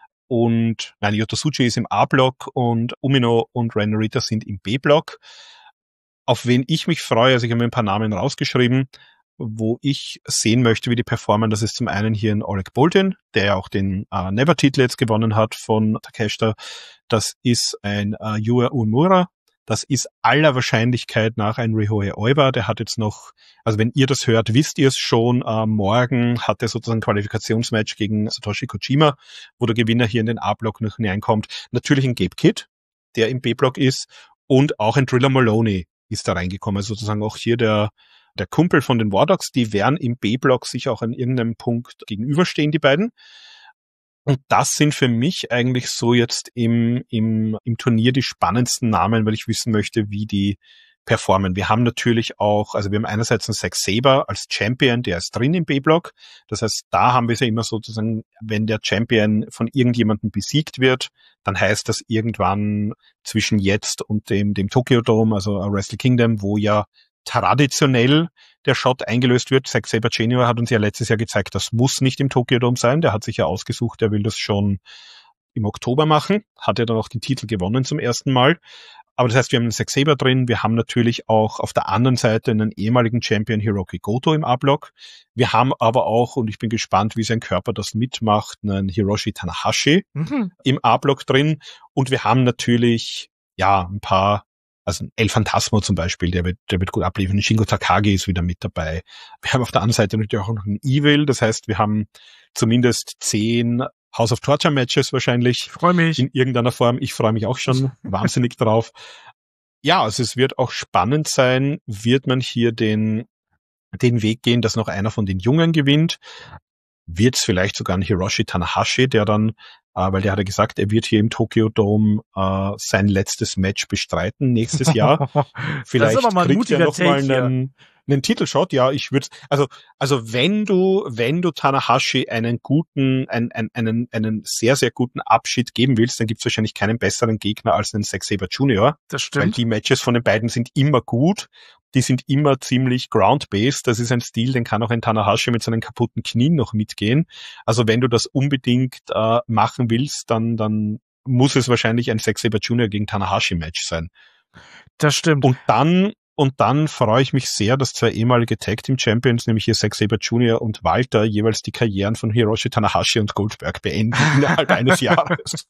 Yota Tsuji ist im A-Block und Umino und Ren Narita sind im B-Block. Auf wen ich mich freue, also ich habe mir ein paar Namen rausgeschrieben, wo ich sehen möchte, wie die performen. Das ist zum einen hier ein Oleg Boltin, der ja auch den Never-Titel jetzt gewonnen hat von Takeshita. Das ist ein Yua Uemura. Das ist aller Wahrscheinlichkeit nach ein Ryohei Oiba. Der hat jetzt noch, also wenn ihr das hört, wisst ihr es schon, morgen hat er sozusagen ein Qualifikationsmatch gegen Satoshi Kojima, wo der Gewinner hier in den A-Block noch hineinkommt. Natürlich ein Gabe Kidd, der im B-Block ist, und auch ein Driller Maloney ist da reingekommen. Also sozusagen auch hier der Kumpel von den War Dogs, die werden im B-Block sich auch an irgendeinem Punkt gegenüberstehen, die beiden. Und das sind für mich eigentlich so jetzt im Turnier die spannendsten Namen, weil ich wissen möchte, wie die performen. Wir haben natürlich auch, also wir haben einerseits einen Zack Sabre als Champion, der ist drin im B-Block. Das heißt, da haben wir es ja immer sozusagen, wenn der Champion von irgendjemandem besiegt wird, dann heißt das irgendwann zwischen jetzt und dem Tokyo Dome, also Wrestle Kingdom, wo ja traditionell der Shot eingelöst wird. Zack Sabre Jr. hat uns ja letztes Jahr gezeigt, das muss nicht im Tokyo Dome sein. Der hat sich ja ausgesucht, der will das schon im Oktober machen. Hat ja dann auch den Titel gewonnen zum ersten Mal. Aber das heißt, wir haben einen Zack Sabre drin. Wir haben natürlich auch auf der anderen Seite einen ehemaligen Champion Hiroki Goto im A-Block. Wir haben aber auch, und ich bin gespannt, wie sein Körper das mitmacht, einen Hiroshi Tanahashi im A-Block drin. Und wir haben natürlich, ja, ein paar, also El Phantasmo zum Beispiel, der wird gut abliefern. Shingo Takagi ist wieder mit dabei. Wir haben auf der anderen Seite natürlich auch noch einen Evil. Das heißt, wir haben zumindest 10 House of Torture Matches wahrscheinlich. Ich freue mich. In irgendeiner Form. Ich freue mich auch schon wahnsinnig drauf. Ja, also es wird auch spannend sein, wird man hier den Weg gehen, dass noch einer von den Jungen gewinnt. Wird es vielleicht sogar ein Hiroshi Tanahashi, der dann, weil der hat ja gesagt, er wird hier im Tokyo Dome sein letztes Match bestreiten nächstes Jahr. Vielleicht das ist aber mal ein kriegt er mutiger noch mal Take einen Titelshot. Ja, ich würde, also wenn du Tanahashi einen sehr, sehr guten Abschied geben willst, dann gibt es wahrscheinlich keinen besseren Gegner als einen Zack Sabre Jr. Das stimmt. Weil die Matches von den beiden sind immer gut. Die sind immer ziemlich ground-based. Das ist ein Stil, den kann auch ein Tanahashi mit seinen kaputten Knien noch mitgehen. Also wenn du das unbedingt machen willst, dann muss es wahrscheinlich ein Zack Sabre Jr. gegen Tanahashi-Match sein. Das stimmt. Und dann freue ich mich sehr, dass zwei ehemalige Tag-Team-Champions, nämlich hier Zack Sabre Jr. und Walter, jeweils die Karrieren von Hiroshi Tanahashi und Goldberg beenden innerhalb eines Jahres.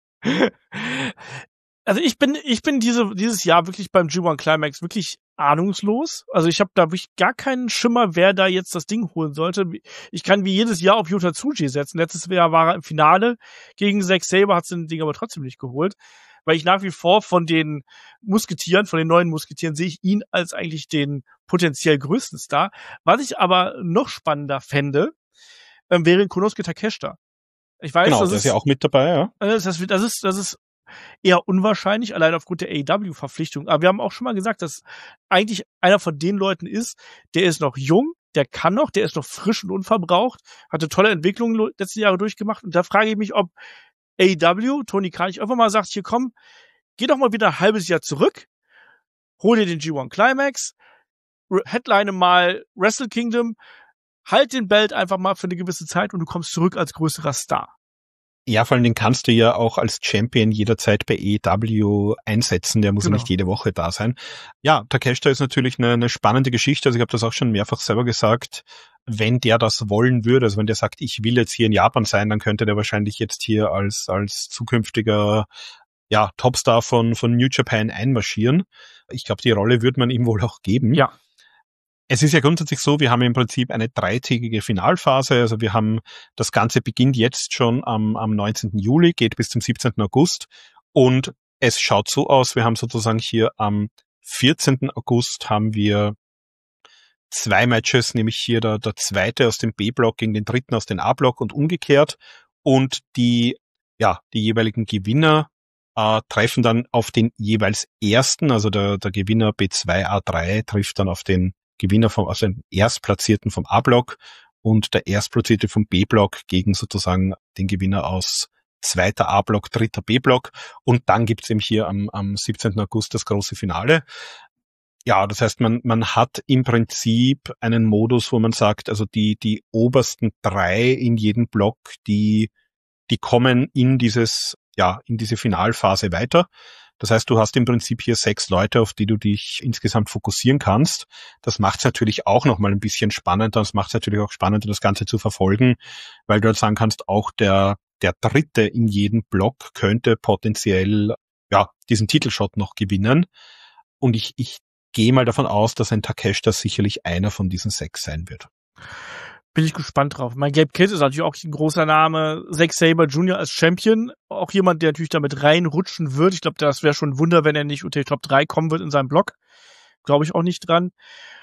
Also ich bin dieses Jahr wirklich beim G1 Climax wirklich ahnungslos. Also ich habe da wirklich gar keinen Schimmer, wer da jetzt das Ding holen sollte. Ich kann wie jedes Jahr auf Yota Tsuji setzen. Letztes Jahr war er im Finale gegen Zack Sabre, hat das Ding aber trotzdem nicht geholt. Weil ich nach wie vor von den neuen Musketieren, sehe ich ihn als eigentlich den potenziell größten Star. Was ich aber noch spannender fände, wäre Konosuke Takeshita. Ich weiß, genau, der ist ja auch mit dabei, ja. Das ist eher unwahrscheinlich, allein aufgrund der AEW-Verpflichtung. Aber wir haben auch schon mal gesagt, dass eigentlich einer von den Leuten ist, der ist noch jung, der kann noch, der ist noch frisch und unverbraucht, hatte tolle Entwicklungen letzte Jahre durchgemacht. Und da frage ich mich, ob AEW, Tony Khan, einfach mal sagt, hier komm, geh doch mal wieder ein halbes Jahr zurück, hol dir den G1 Climax, headline mal Wrestle Kingdom, halt den Belt einfach mal für eine gewisse Zeit und du kommst zurück als größerer Star. Ja, vor allem den kannst du ja auch als Champion jederzeit bei AEW einsetzen, der muss ja nicht jede Woche da sein. Ja, Takeshita ist natürlich eine spannende Geschichte, also ich habe das auch schon mehrfach selber gesagt, wenn der das wollen würde, also wenn der sagt, ich will jetzt hier in Japan sein, dann könnte der wahrscheinlich jetzt hier als zukünftiger Topstar von New Japan einmarschieren. Ich glaube, die Rolle wird man ihm wohl auch geben. Ja. Es ist ja grundsätzlich so, wir haben im Prinzip eine 3-tägige Finalphase, also das Ganze beginnt jetzt schon am 19. Juli, geht bis zum 17. August und es schaut so aus, wir haben sozusagen hier am 14. August haben wir 2 Matches, nämlich hier der zweite aus dem B-Block gegen den dritten aus dem A-Block und umgekehrt und die jeweiligen Gewinner treffen dann auf den jeweils ersten, also der Gewinner B2A3 trifft dann auf den Gewinner also den Erstplatzierten vom A-Block und der Erstplatzierte vom B-Block gegen sozusagen den Gewinner aus zweiter A-Block, dritter B-Block und dann gibt's eben hier am 17. August das große Finale. Ja, das heißt, man hat im Prinzip einen Modus, wo man sagt, also die obersten 3 in jedem Block, die kommen in diese Finalphase weiter. Das heißt, du hast im Prinzip hier 6 Leute, auf die du dich insgesamt fokussieren kannst. Das macht es natürlich auch nochmal ein bisschen spannender. Das macht es natürlich auch spannender, das Ganze zu verfolgen, weil du halt sagen kannst, auch der Dritte in jedem Block könnte potenziell diesen Titelshot noch gewinnen. Und ich gehe mal davon aus, dass ein Takeshita sicherlich einer von diesen 6 sein wird. Bin ich gespannt drauf. Mein Gabe Kidd ist natürlich auch ein großer Name. Zack Sabre Jr. als Champion. Auch jemand, der natürlich damit reinrutschen wird. Ich glaube, das wäre schon ein Wunder, wenn er nicht unter die Top 3 kommen wird in seinem Block. Glaube ich auch nicht dran.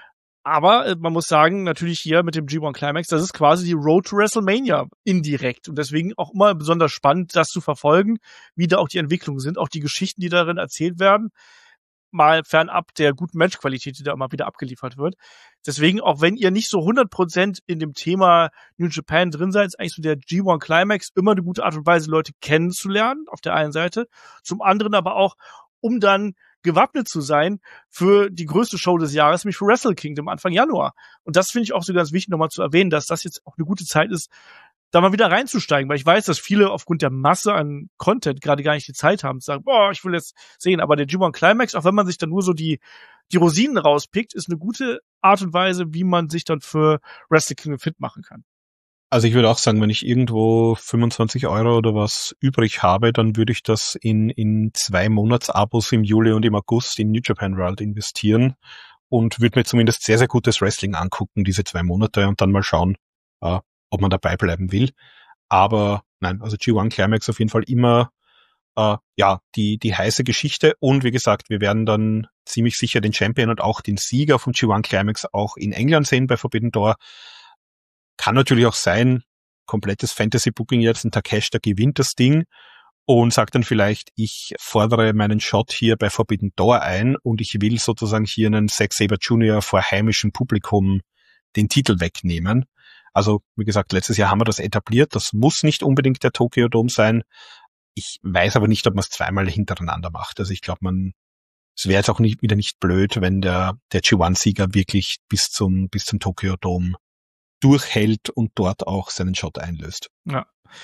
Aber man muss sagen, natürlich hier mit dem G1 Climax, das ist quasi die Road to WrestleMania indirekt. Und deswegen auch immer besonders spannend, das zu verfolgen, wie da auch die Entwicklungen sind, auch die Geschichten, die darin erzählt werden. Mal fernab der guten Matchqualität, die da immer wieder abgeliefert wird. Deswegen, auch wenn ihr nicht so 100% in dem Thema New Japan drin seid, ist eigentlich so der G1 Climax immer eine gute Art und Weise, Leute kennenzulernen, auf der einen Seite. Zum anderen aber auch, um dann gewappnet zu sein für die größte Show des Jahres, nämlich für Wrestle Kingdom Anfang Januar. Und das finde ich auch so ganz wichtig, nochmal zu erwähnen, dass das jetzt auch eine gute Zeit ist, da mal wieder reinzusteigen, weil ich weiß, dass viele aufgrund der Masse an Content gerade gar nicht die Zeit haben, zu sagen, boah, ich will jetzt sehen, aber der G1 Climax, auch wenn man sich dann nur so die Rosinen rauspickt, ist eine gute Art und Weise, wie man sich dann für Wrestle Kingdom fit machen kann. Also ich würde auch sagen, wenn ich irgendwo 25 € oder was übrig habe, dann würde ich das in 2 Monatsabos im Juli und im August in New Japan World investieren und würde mir zumindest sehr, sehr gutes Wrestling angucken, diese 2 Monate und dann mal schauen, ob man dabei bleiben will. Aber nein, also G1 Climax auf jeden Fall immer die heiße Geschichte. Und wie gesagt, wir werden dann ziemlich sicher den Champion und auch den Sieger vom G1 Climax auch in England sehen bei Forbidden Door. Kann natürlich auch sein, komplettes Fantasy-Booking jetzt, ein Takeshita gewinnt das Ding und sagt dann vielleicht, ich fordere meinen Shot hier bei Forbidden Door ein und ich will sozusagen hier einen Zack Sabre Jr. vor heimischem Publikum den Titel wegnehmen. Also, wie gesagt, letztes Jahr haben wir das etabliert. Das muss nicht unbedingt der Tokyo Dome sein. Ich weiß aber nicht, ob man es zweimal hintereinander macht. Also ich glaube, es wäre jetzt auch wieder nicht blöd, wenn der G1-Sieger wirklich bis zum Tokyo Dome durchhält und dort auch seinen Shot einlöst. Ja.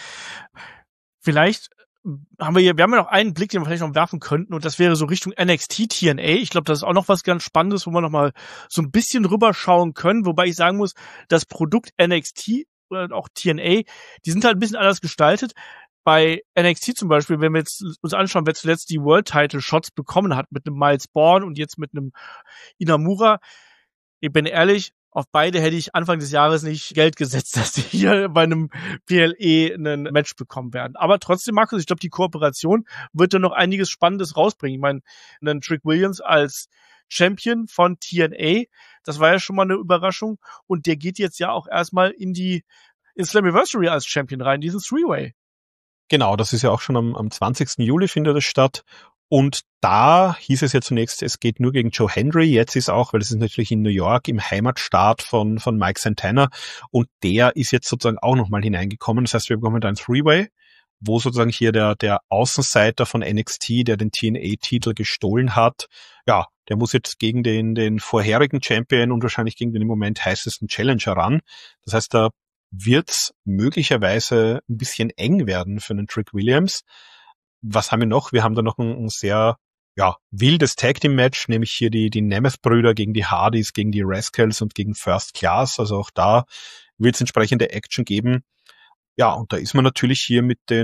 Vielleicht haben wir ja noch einen Blick, den wir vielleicht noch werfen könnten, und das wäre so Richtung NXT TNA. Ich glaube, das ist auch noch was ganz Spannendes, wo wir noch mal so ein bisschen rüberschauen können, wobei ich sagen muss, das Produkt NXT oder auch TNA, die sind halt ein bisschen anders gestaltet. Bei NXT zum Beispiel, wenn wir jetzt uns anschauen, wer zuletzt die World-Title-Shots bekommen hat, mit einem Miles Bourne und jetzt mit einem Inamura, ich bin ehrlich, auf beide hätte ich Anfang des Jahres nicht Geld gesetzt, dass die hier bei einem PLE ein Match bekommen werden. Aber trotzdem, Markus, ich glaube, die Kooperation wird da noch einiges Spannendes rausbringen. Ich meine, einen Trick Williams als Champion von TNA, das war ja schon mal eine Überraschung. Und der geht jetzt ja auch erstmal in Slammiversary als Champion rein, diesen Three-Way. Genau, das ist ja auch schon am 20. Juli findet es statt. Und da hieß es ja zunächst, es geht nur gegen Joe Hendry. Jetzt ist auch, weil es ist natürlich in New York, im Heimatstaat von Mike Santana. Und der ist jetzt sozusagen auch nochmal hineingekommen. Das heißt, wir bekommen da ein Three-Way, wo sozusagen hier der Außenseiter von NXT, der den TNA-Titel gestohlen hat, ja, der muss jetzt gegen den vorherigen Champion und wahrscheinlich gegen den im Moment heißesten Challenger ran. Das heißt, da wird's möglicherweise ein bisschen eng werden für einen Trick Williams. Was haben wir noch? Wir haben da noch ein sehr wildes Tag-Team-Match, nämlich hier die Nemeth-Brüder gegen die Hardys, gegen die Rascals und gegen First Class. Also auch da wird es entsprechende Action geben. Ja, und da ist man natürlich hier mit der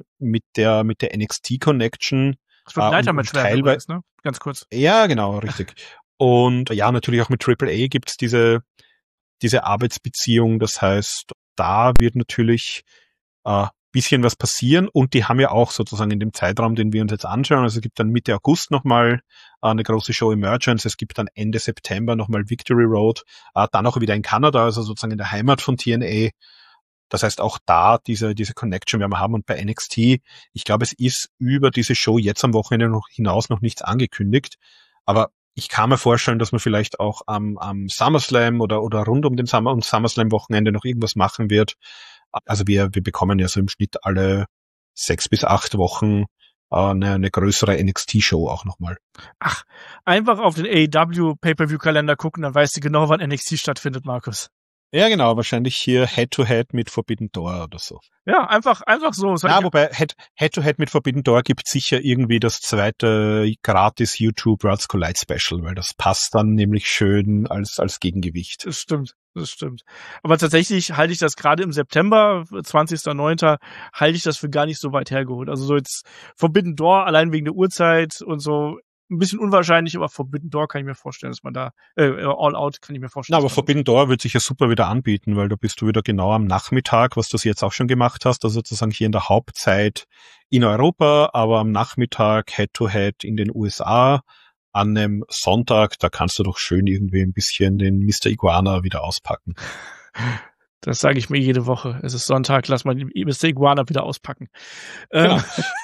NXT-Connection. Das wird ein Leitermatch werden übrigens, ne? Ganz kurz. Ja, genau, richtig. Und ja, natürlich auch mit Triple A gibt's diese Arbeitsbeziehung. Das heißt, da wird natürlich bisschen was passieren, und die haben ja auch sozusagen in dem Zeitraum, den wir uns jetzt anschauen, also es gibt dann Mitte August nochmal eine große Show Emergence, es gibt dann Ende September nochmal Victory Road, dann auch wieder in Kanada, also sozusagen in der Heimat von TNA. Das heißt, auch da diese Connection werden wir haben. Und bei NXT, ich glaube, es ist über diese Show jetzt am Wochenende hinaus noch nichts angekündigt, aber ich kann mir vorstellen, dass man vielleicht auch am SummerSlam oder rund um den SummerSlam-Wochenende noch irgendwas machen wird. Also wir bekommen ja so im Schnitt alle 6 bis 8 Wochen eine größere NXT-Show auch nochmal. Ach, einfach auf den AEW Pay-Per-View-Kalender gucken, dann weißt du genau, wann NXT stattfindet, Markus. Ja, genau, wahrscheinlich hier Head-to-Head mit Forbidden Door oder so. Ja, einfach so. Ja, wobei Head-to-Head mit Forbidden Door gibt sicher irgendwie das zweite gratis YouTube Worlds Collide Special, weil das passt dann nämlich schön als Gegengewicht. Das stimmt. Aber tatsächlich halte ich das gerade im September, 20.09., halte ich das für gar nicht so weit hergeholt. Also so jetzt Forbidden Door, allein wegen der Uhrzeit und so, ein bisschen unwahrscheinlich, aber Forbidden Door kann ich mir vorstellen, dass man da, All Out kann ich mir vorstellen. Na, aber Forbidden Door wird sich ja super wieder anbieten, weil da bist du wieder genau am Nachmittag, was du jetzt auch schon gemacht hast, also sozusagen hier in der Hauptzeit in Europa, aber am Nachmittag Head-to-Head in den USA. An einem Sonntag, da kannst du doch schön irgendwie ein bisschen den Mr. Iguana wieder auspacken. Das sage ich mir jede Woche. Es ist Sonntag, lass mal den Mr. Iguana wieder auspacken. Genau.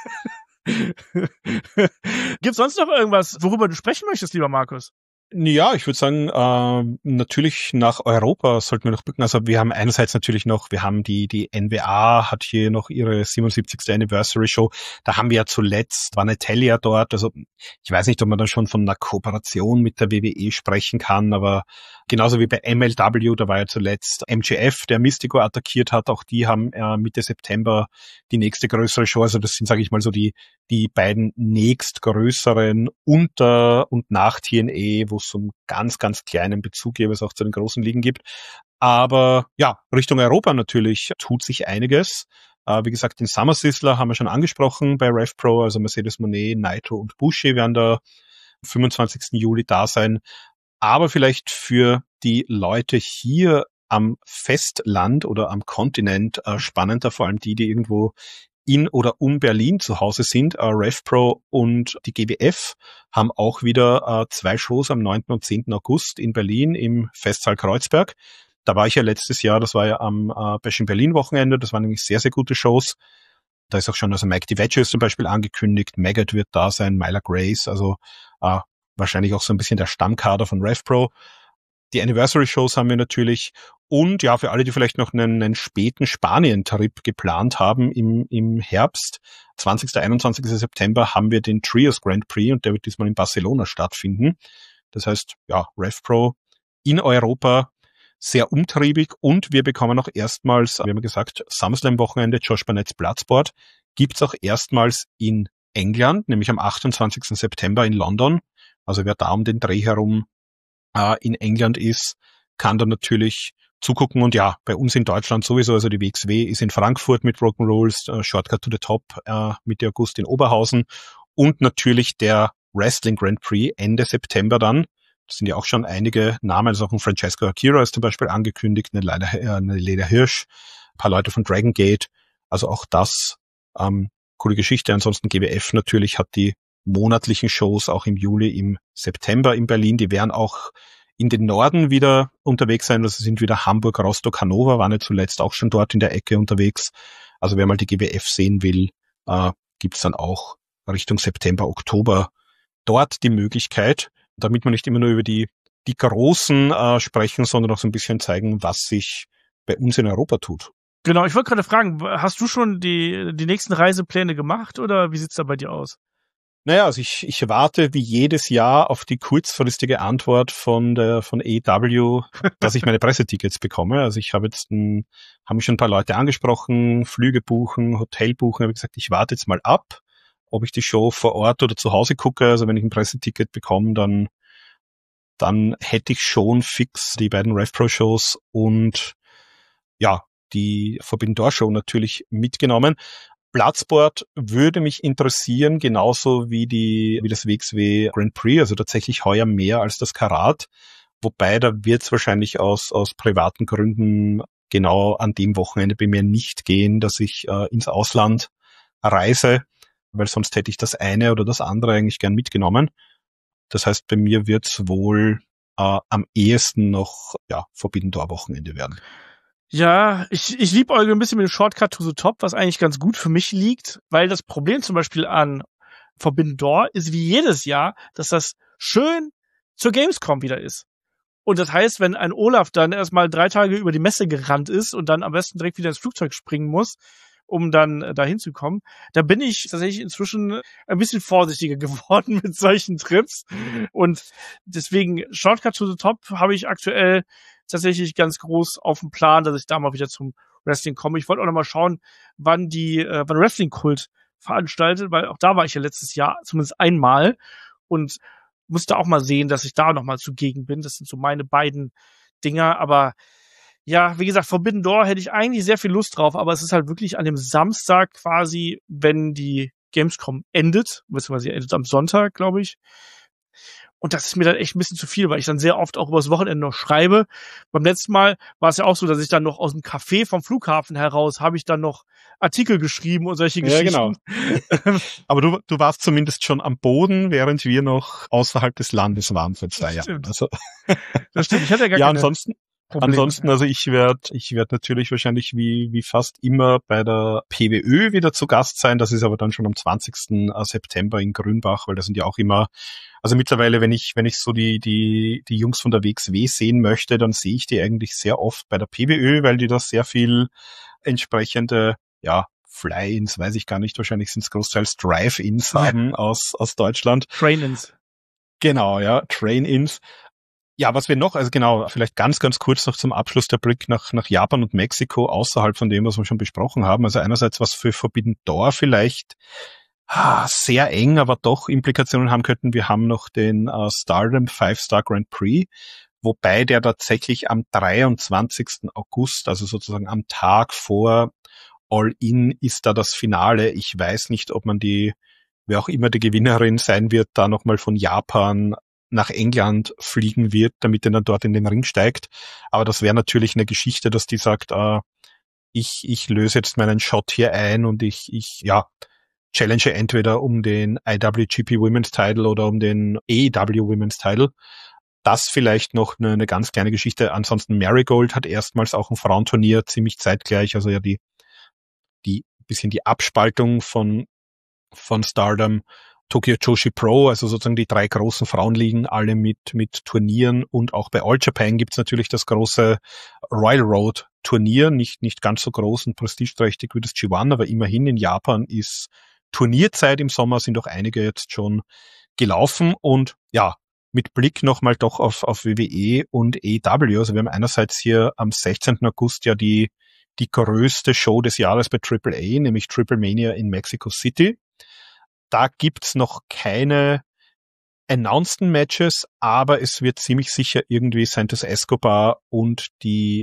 Gibt's sonst noch irgendwas, worüber du sprechen möchtest, lieber Markus? Ja, ich würde sagen, natürlich nach Europa sollten wir noch blicken. Also wir haben einerseits natürlich noch, wir haben die NWA hat hier noch ihre 77. Anniversary Show. Da haben wir ja zuletzt, war Natalia dort. Also ich weiß nicht, ob man da schon von einer Kooperation mit der WWE sprechen kann, aber genauso wie bei MLW, da war ja zuletzt MJF, der Mystico attackiert hat. Auch die haben Mitte September die nächste größere Show. Also das sind, sage ich mal, so die beiden nächstgrößeren unter und nach TNA, wo es so einen ganz, ganz kleinen Bezug jeweils auch zu den großen Ligen gibt. Aber ja, Richtung Europa natürlich tut sich einiges. Wie gesagt, den Summer Sizzler haben wir schon angesprochen bei RevPro, also Mercedes Moné, Naito und Bushi werden da am 25. Juli da sein. Aber vielleicht für die Leute hier am Festland oder am Kontinent spannender, vor allem die irgendwo in oder um Berlin zu Hause sind, RevPro und die GWF, haben auch wieder 2 Shows am 9. und 10. August in Berlin im Festsaal Kreuzberg. Da war ich ja letztes Jahr, das war ja am Bash in Berlin Wochenende, das waren nämlich sehr, sehr gute Shows. Da ist auch schon, also Mike DiVecchio ist zum Beispiel angekündigt, Maggot wird da sein, Myla Grace, also wahrscheinlich auch so ein bisschen der Stammkader von RevPro. Die Anniversary-Shows haben wir natürlich. Und ja, für alle, die vielleicht noch einen späten Spanien-Trip geplant haben im Herbst, 20. 21. September, haben wir den Trios Grand Prix und der wird diesmal in Barcelona stattfinden. Das heißt, ja, RevPro in Europa sehr umtriebig und wir bekommen auch erstmals, wir haben gesagt, SummerSlam-Wochenende, Josh Barnett's Bloodsport, gibt's auch erstmals in England, nämlich am 28. September in London. Also wer da um den Dreh herum in England ist, kann da natürlich zugucken. Und ja, bei uns in Deutschland sowieso, also die WXW ist in Frankfurt mit Rock'n'Rolls, Shortcut to the Top Mitte August in Oberhausen und natürlich der Wrestling Grand Prix Ende September dann. Das sind ja auch schon einige Namen, also auch ein Francesco Akira ist zum Beispiel angekündigt, eine Leda Hirsch, ein paar Leute von Dragon Gate. Also auch das, coole Geschichte. Ansonsten GWF natürlich hat die monatlichen Shows auch im Juli, im September in Berlin. Die werden auch in den Norden wieder unterwegs sein. Das sind wieder Hamburg, Rostock, Hannover, waren ja zuletzt auch schon dort in der Ecke unterwegs. Also wer mal die GWF sehen will, gibt's dann auch Richtung September, Oktober dort die Möglichkeit, damit wir nicht immer nur über die Großen sprechen, sondern auch so ein bisschen zeigen, was sich bei uns in Europa tut. Genau, ich wollte gerade fragen, hast du schon die nächsten Reisepläne gemacht oder wie sieht's da bei dir aus? Naja, also ich warte wie jedes Jahr auf die kurzfristige Antwort von AEW, dass ich meine Pressetickets bekomme. Also ich haben mich schon ein paar Leute angesprochen, Flüge buchen, Hotel buchen, habe gesagt, ich warte jetzt mal ab, ob ich die Show vor Ort oder zu Hause gucke. Also wenn ich ein Presseticket bekomme, dann hätte ich schon fix die beiden RevPro-Shows und ja, die Forbidden Door Show natürlich mitgenommen. Bloodsport würde mich interessieren, genauso wie das WXW Grand Prix, also tatsächlich heuer mehr als das Karat. Wobei da wird es wahrscheinlich aus privaten Gründen genau an dem Wochenende bei mir nicht gehen, dass ich ins Ausland reise, weil sonst hätte ich das eine oder das andere eigentlich gern mitgenommen. Das heißt, bei mir wird es wohl am ehesten noch Forbidden Door Wochenende werden. Ja, ich liebäugle ein bisschen mit dem Shortcut to the Top, was eigentlich ganz gut für mich liegt, weil das Problem zum Beispiel an Forbidden Door ist wie jedes Jahr, dass das schön zur Gamescom wieder ist. Und das heißt, wenn ein Olaf dann erstmal 3 Tage über die Messe gerannt ist und dann am besten direkt wieder ins Flugzeug springen muss, um dann da hinzukommen, da bin ich tatsächlich inzwischen ein bisschen vorsichtiger geworden mit solchen Trips. Und deswegen Shortcut to the Top habe ich aktuell tatsächlich ganz groß auf dem Plan, dass ich da mal wieder zum Wrestling komme. Ich wollte auch noch mal schauen, wann Wrestling Kult veranstaltet, weil auch da war ich ja letztes Jahr zumindest einmal und musste auch mal sehen, dass ich da noch mal zugegen bin. Das sind so meine beiden Dinger, aber ja, wie gesagt, Forbidden Door hätte ich eigentlich sehr viel Lust drauf, aber es ist halt wirklich an dem Samstag quasi, wenn die Gamescom endet, beziehungsweise sie endet am Sonntag, glaube ich. Und das ist mir dann echt ein bisschen zu viel, weil ich dann sehr oft auch übers Wochenende noch schreibe. Beim letzten Mal war es ja auch so, dass ich dann noch aus dem Café vom Flughafen heraus habe ich dann noch Artikel geschrieben und solche Geschichten. Ja, genau. Aber du warst zumindest schon am Boden, während wir noch außerhalb des Landes waren für 2 Jahre. Also. Das stimmt. Ich hatte ja gar keine Ansonsten, also ich werd natürlich wahrscheinlich wie fast immer bei der PWÖ wieder zu Gast sein. Das ist aber dann schon am 20. September in Grünbach, weil das sind ja auch immer, also mittlerweile, wenn ich so die Jungs von der WXW sehen möchte, dann sehe ich die eigentlich sehr oft bei der PWÖ, weil die da sehr viel entsprechende, Fly-Ins, weiß ich gar nicht, wahrscheinlich sind es großteils Drive-Ins haben aus Deutschland. Train-Ins. Genau, ja, Train-Ins. Ja, was wir noch, also genau, vielleicht ganz, ganz kurz noch zum Abschluss der Blick nach Japan und Mexiko, außerhalb von dem, was wir schon besprochen haben. Also einerseits, was für Forbidden Door vielleicht sehr eng, aber doch Implikationen haben könnten. Wir haben noch den Stardom 5-Star Grand Prix, wobei der tatsächlich am 23. August, also sozusagen am Tag vor All-In, ist da das Finale. Ich weiß nicht, ob man wer auch immer die Gewinnerin sein wird, da nochmal von Japan nach England fliegen wird, damit er dann dort in den Ring steigt. Aber das wäre natürlich eine Geschichte, dass die sagt, ich löse jetzt meinen Shot hier ein und ich challenge entweder um den IWGP Women's Title oder um den AEW Women's Title. Das vielleicht noch eine ganz kleine Geschichte. Ansonsten Marigold hat erstmals auch ein Frauenturnier ziemlich zeitgleich, also ja die bisschen die Abspaltung von Stardom, Tokyo Joshi Pro, also sozusagen die 3 großen Frauenligen, alle mit Turnieren, und auch bei All Japan gibt's natürlich das große Royal Road Turnier, nicht ganz so groß und prestigeträchtig wie das G1, aber immerhin in Japan ist Turnierzeit im Sommer, sind auch einige jetzt schon gelaufen, und ja, mit Blick nochmal doch auf WWE und AEW, also wir haben einerseits hier am 16. August ja die größte Show des Jahres bei AAA, nämlich Triple Mania in Mexico City. Da gibt's noch keine announced Matches, aber es wird ziemlich sicher irgendwie Santos Escobar und die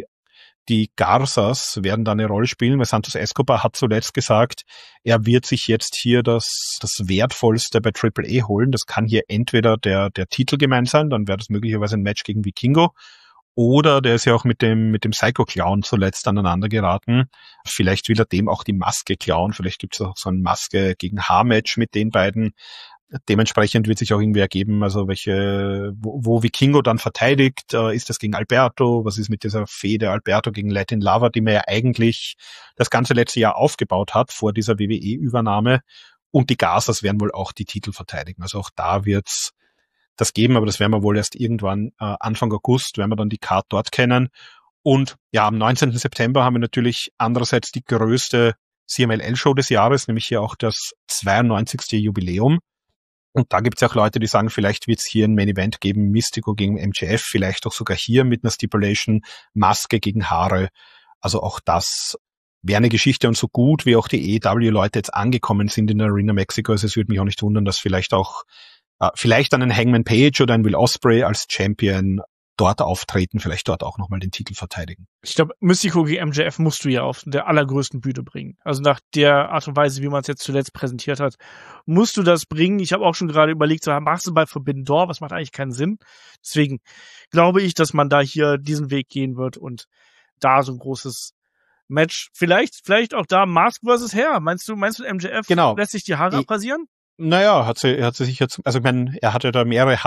Garzas werden da eine Rolle spielen, weil Santos Escobar hat zuletzt gesagt, er wird sich jetzt hier das Wertvollste bei AAA holen. Das kann hier entweder der Titel gemeint sein, dann wäre das möglicherweise ein Match gegen Vikingo, oder der ist ja auch mit dem Psycho Clown zuletzt aneinander geraten. Vielleicht will er dem auch die Maske klauen, vielleicht gibt es auch so ein Maske gegen Haar-Match mit den beiden. Dementsprechend wird sich auch irgendwie ergeben, also wo Vikingo dann verteidigt, ist das gegen Alberto, was ist mit dieser Fehde Alberto gegen Latin Lover, die man ja eigentlich das ganze letzte Jahr aufgebaut hat vor dieser WWE-Übernahme, und die Garzas werden wohl auch die Titel verteidigen, also auch da wird's das geben, aber das werden wir wohl erst irgendwann Anfang August, werden wir dann die Card dort kennen. Und ja, am 19. September haben wir natürlich andererseits die größte CMLL-Show des Jahres, nämlich hier auch das 92. Jubiläum. Und da gibt es auch Leute, die sagen, vielleicht wird es hier ein Main-Event geben, Mystico gegen MJF, vielleicht auch sogar hier mit einer Stipulation, Maske gegen Haare. Also auch das wäre eine Geschichte, und so gut wie auch die AEW-Leute jetzt angekommen sind in der Arena Mexico, also es würde mich auch nicht wundern, dass vielleicht dann ein Hangman Page oder ein Will Ospreay als Champion dort auftreten, vielleicht dort auch nochmal den Titel verteidigen. Ich glaube, Mystico gegen MJF musst du ja auf der allergrößten Bühne bringen. Also nach der Art und Weise, wie man es jetzt zuletzt präsentiert hat, musst du das bringen. Ich habe auch schon gerade überlegt, so machst du bei Forbidden Door, was macht eigentlich keinen Sinn. Deswegen glaube ich, dass man da hier diesen Weg gehen wird und da so ein großes Match, vielleicht auch da Mask versus Hair. Meinst du MJF lässt sich die Haare abrasieren? Naja, hat sie sich jetzt, also ich meine, er hat ja da mehrere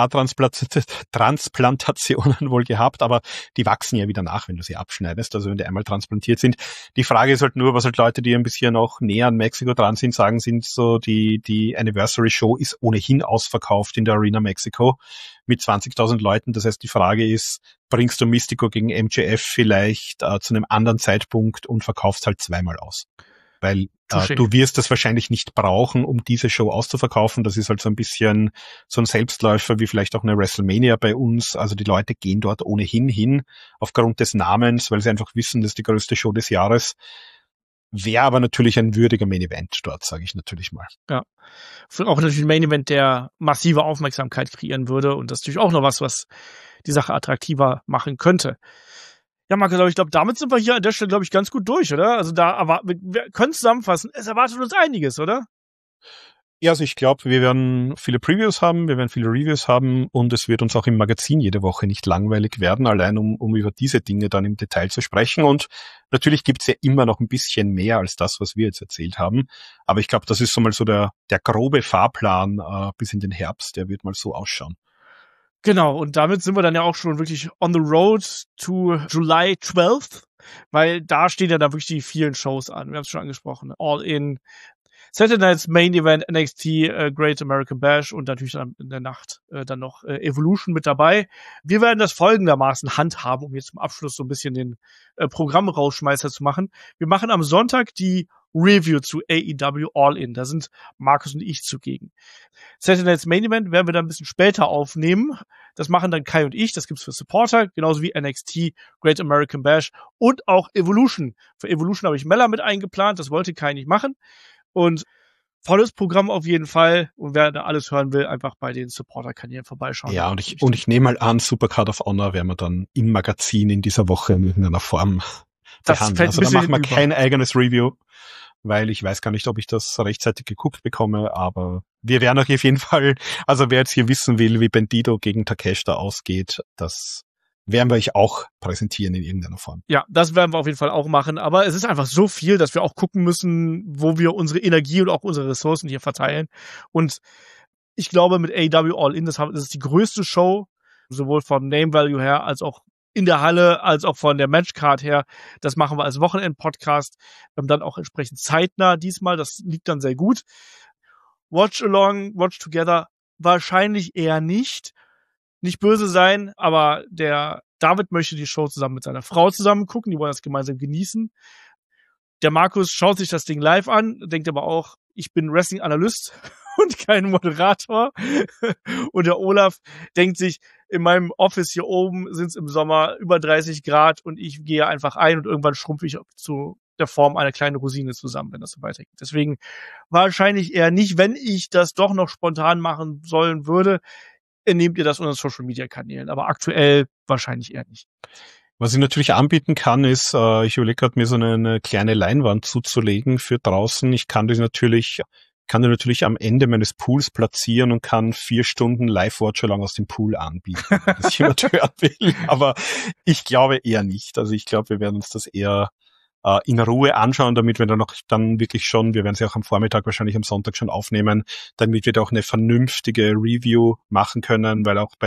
Haartransplantationen wohl gehabt, aber die wachsen ja wieder nach, wenn du sie abschneidest, also wenn die einmal transplantiert sind. Die Frage ist halt nur, was halt Leute, die ein bisschen noch näher an Mexiko dran sind, sagen, sind so, die Anniversary Show ist ohnehin ausverkauft in der Arena Mexico mit 20.000 Leuten. Das heißt, die Frage ist, bringst du Mystico gegen MJF vielleicht zu einem anderen Zeitpunkt und verkaufst halt zweimal aus? Weil du wirst das wahrscheinlich nicht brauchen, um diese Show auszuverkaufen. Das ist halt so ein bisschen so ein Selbstläufer wie vielleicht auch eine WrestleMania bei uns. Also die Leute gehen dort ohnehin hin aufgrund des Namens, weil sie einfach wissen, das ist die größte Show des Jahres. Wäre aber natürlich ein würdiger Main-Event dort, sage ich natürlich mal. Ja, auch natürlich ein Main-Event, der massive Aufmerksamkeit kreieren würde, und das ist natürlich auch noch was die Sache attraktiver machen könnte. Ja, Markus, aber ich glaube, damit sind wir hier an der Stelle, glaube ich, ganz gut durch, oder? Also wir können zusammenfassen, es erwartet uns einiges, oder? Ja, also ich glaube, wir werden viele Previews haben, wir werden viele Reviews haben, und es wird uns auch im Magazin jede Woche nicht langweilig werden, allein um über diese Dinge dann im Detail zu sprechen. Und natürlich gibt's ja immer noch ein bisschen mehr als das, was wir jetzt erzählt haben. Aber ich glaube, das ist so mal so der grobe Fahrplan bis in den Herbst, der wird mal so ausschauen. Genau, und damit sind wir dann ja auch schon wirklich on the road to July 12th, weil da stehen ja dann wirklich die vielen Shows an. Wir haben es schon angesprochen. All In, Saturday Night's Main Event, NXT, Great American Bash und natürlich dann in der Nacht dann noch Evolution mit dabei. Wir werden das folgendermaßen handhaben, um jetzt zum Abschluss so ein bisschen den Programmrausschmeißer zu machen. Wir machen am Sonntag die Review zu AEW All In. Da sind Markus und ich zugegen. Saturday Night's Main Event werden wir dann ein bisschen später aufnehmen. Das machen dann Kai und ich. Das gibt's für Supporter, genauso wie NXT, Great American Bash und auch Evolution. Für Evolution habe ich Mella mit eingeplant. Das wollte Kai nicht machen. Und volles Programm auf jeden Fall. Und wer da alles hören will, einfach bei den Supporter-Kanälen vorbeischauen. Ja, und ich nehme mal an, Supercard of Honor werden wir dann im Magazin in dieser Woche in irgendeiner Form behandeln. Also da machen wir kein eigenes Review, weil ich weiß gar nicht, ob ich das rechtzeitig geguckt bekomme, aber wir werden euch auf jeden Fall, also wer jetzt hier wissen will, wie Bandito gegen Takeshita ausgeht, das werden wir euch auch präsentieren in irgendeiner Form. Ja, das werden wir auf jeden Fall auch machen. Aber es ist einfach so viel, dass wir auch gucken müssen, wo wir unsere Energie und auch unsere Ressourcen hier verteilen. Und ich glaube, mit AEW All In, das ist die größte Show, sowohl vom Name Value her, als auch in der Halle, als auch von der Matchcard her. Das machen wir als Wochenend-Podcast. Dann auch entsprechend zeitnah diesmal. Das liegt dann sehr gut. Watch Along, Watch Together wahrscheinlich eher nicht. Nicht böse sein, aber der David möchte die Show zusammen mit seiner Frau zusammen gucken. Die wollen das gemeinsam genießen. Der Markus schaut sich das Ding live an, denkt aber auch, ich bin Wrestling-Analyst und kein Moderator. Und der Olaf denkt sich, in meinem Office hier oben sind es im Sommer über 30 Grad und ich gehe einfach ein und irgendwann schrumpfe ich zu der Form einer kleinen Rosine zusammen, wenn das so weitergeht. Deswegen wahrscheinlich eher nicht, wenn ich das doch noch spontan machen sollen würde, nehmt ihr das unter Social-Media-Kanälen. Aber aktuell wahrscheinlich eher nicht. Was ich natürlich anbieten kann, ist, ich überlege gerade, mir so eine kleine Leinwand zuzulegen für draußen. Ich kann die natürlich am Ende meines Pools platzieren und kann 4 Stunden Live-Watch-Along aus dem Pool anbieten, wenn das jemand hören will. Aber ich glaube eher nicht. Also ich glaube, wir werden uns das eher in Ruhe anschauen, damit wir dann wirklich schon, wir werden sie auch am Vormittag, wahrscheinlich am Sonntag schon aufnehmen, damit wir da auch eine vernünftige Review machen können, weil auch bei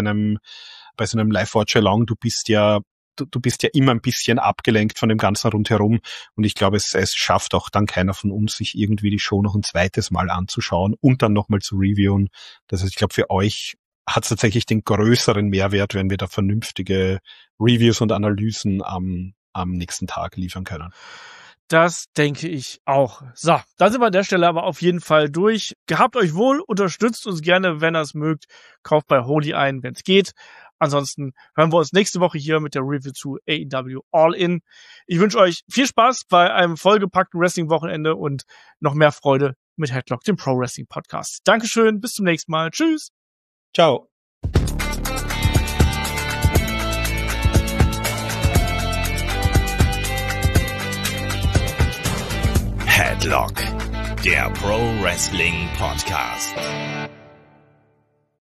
so einem Live-Watch-Along, du bist ja immer ein bisschen abgelenkt von dem Ganzen rundherum und ich glaube, es schafft auch dann keiner von uns, sich irgendwie die Show noch ein zweites Mal anzuschauen und dann nochmal zu reviewen. Das heißt, ich glaube, für euch hat es tatsächlich den größeren Mehrwert, wenn wir da vernünftige Reviews und Analysen am nächsten Tag liefern können. Das denke ich auch. So, dann sind wir an der Stelle aber auf jeden Fall durch. Gehabt euch wohl, unterstützt uns gerne, wenn ihr es mögt. Kauft bei Holy ein, wenn es geht. Ansonsten hören wir uns nächste Woche hier mit der Review zu AEW All In. Ich wünsche euch viel Spaß bei einem vollgepackten Wrestling-Wochenende und noch mehr Freude mit Headlock, dem Pro Wrestling Podcast. Dankeschön, bis zum nächsten Mal. Tschüss. Ciao. Headlock, der Pro Wrestling Podcast.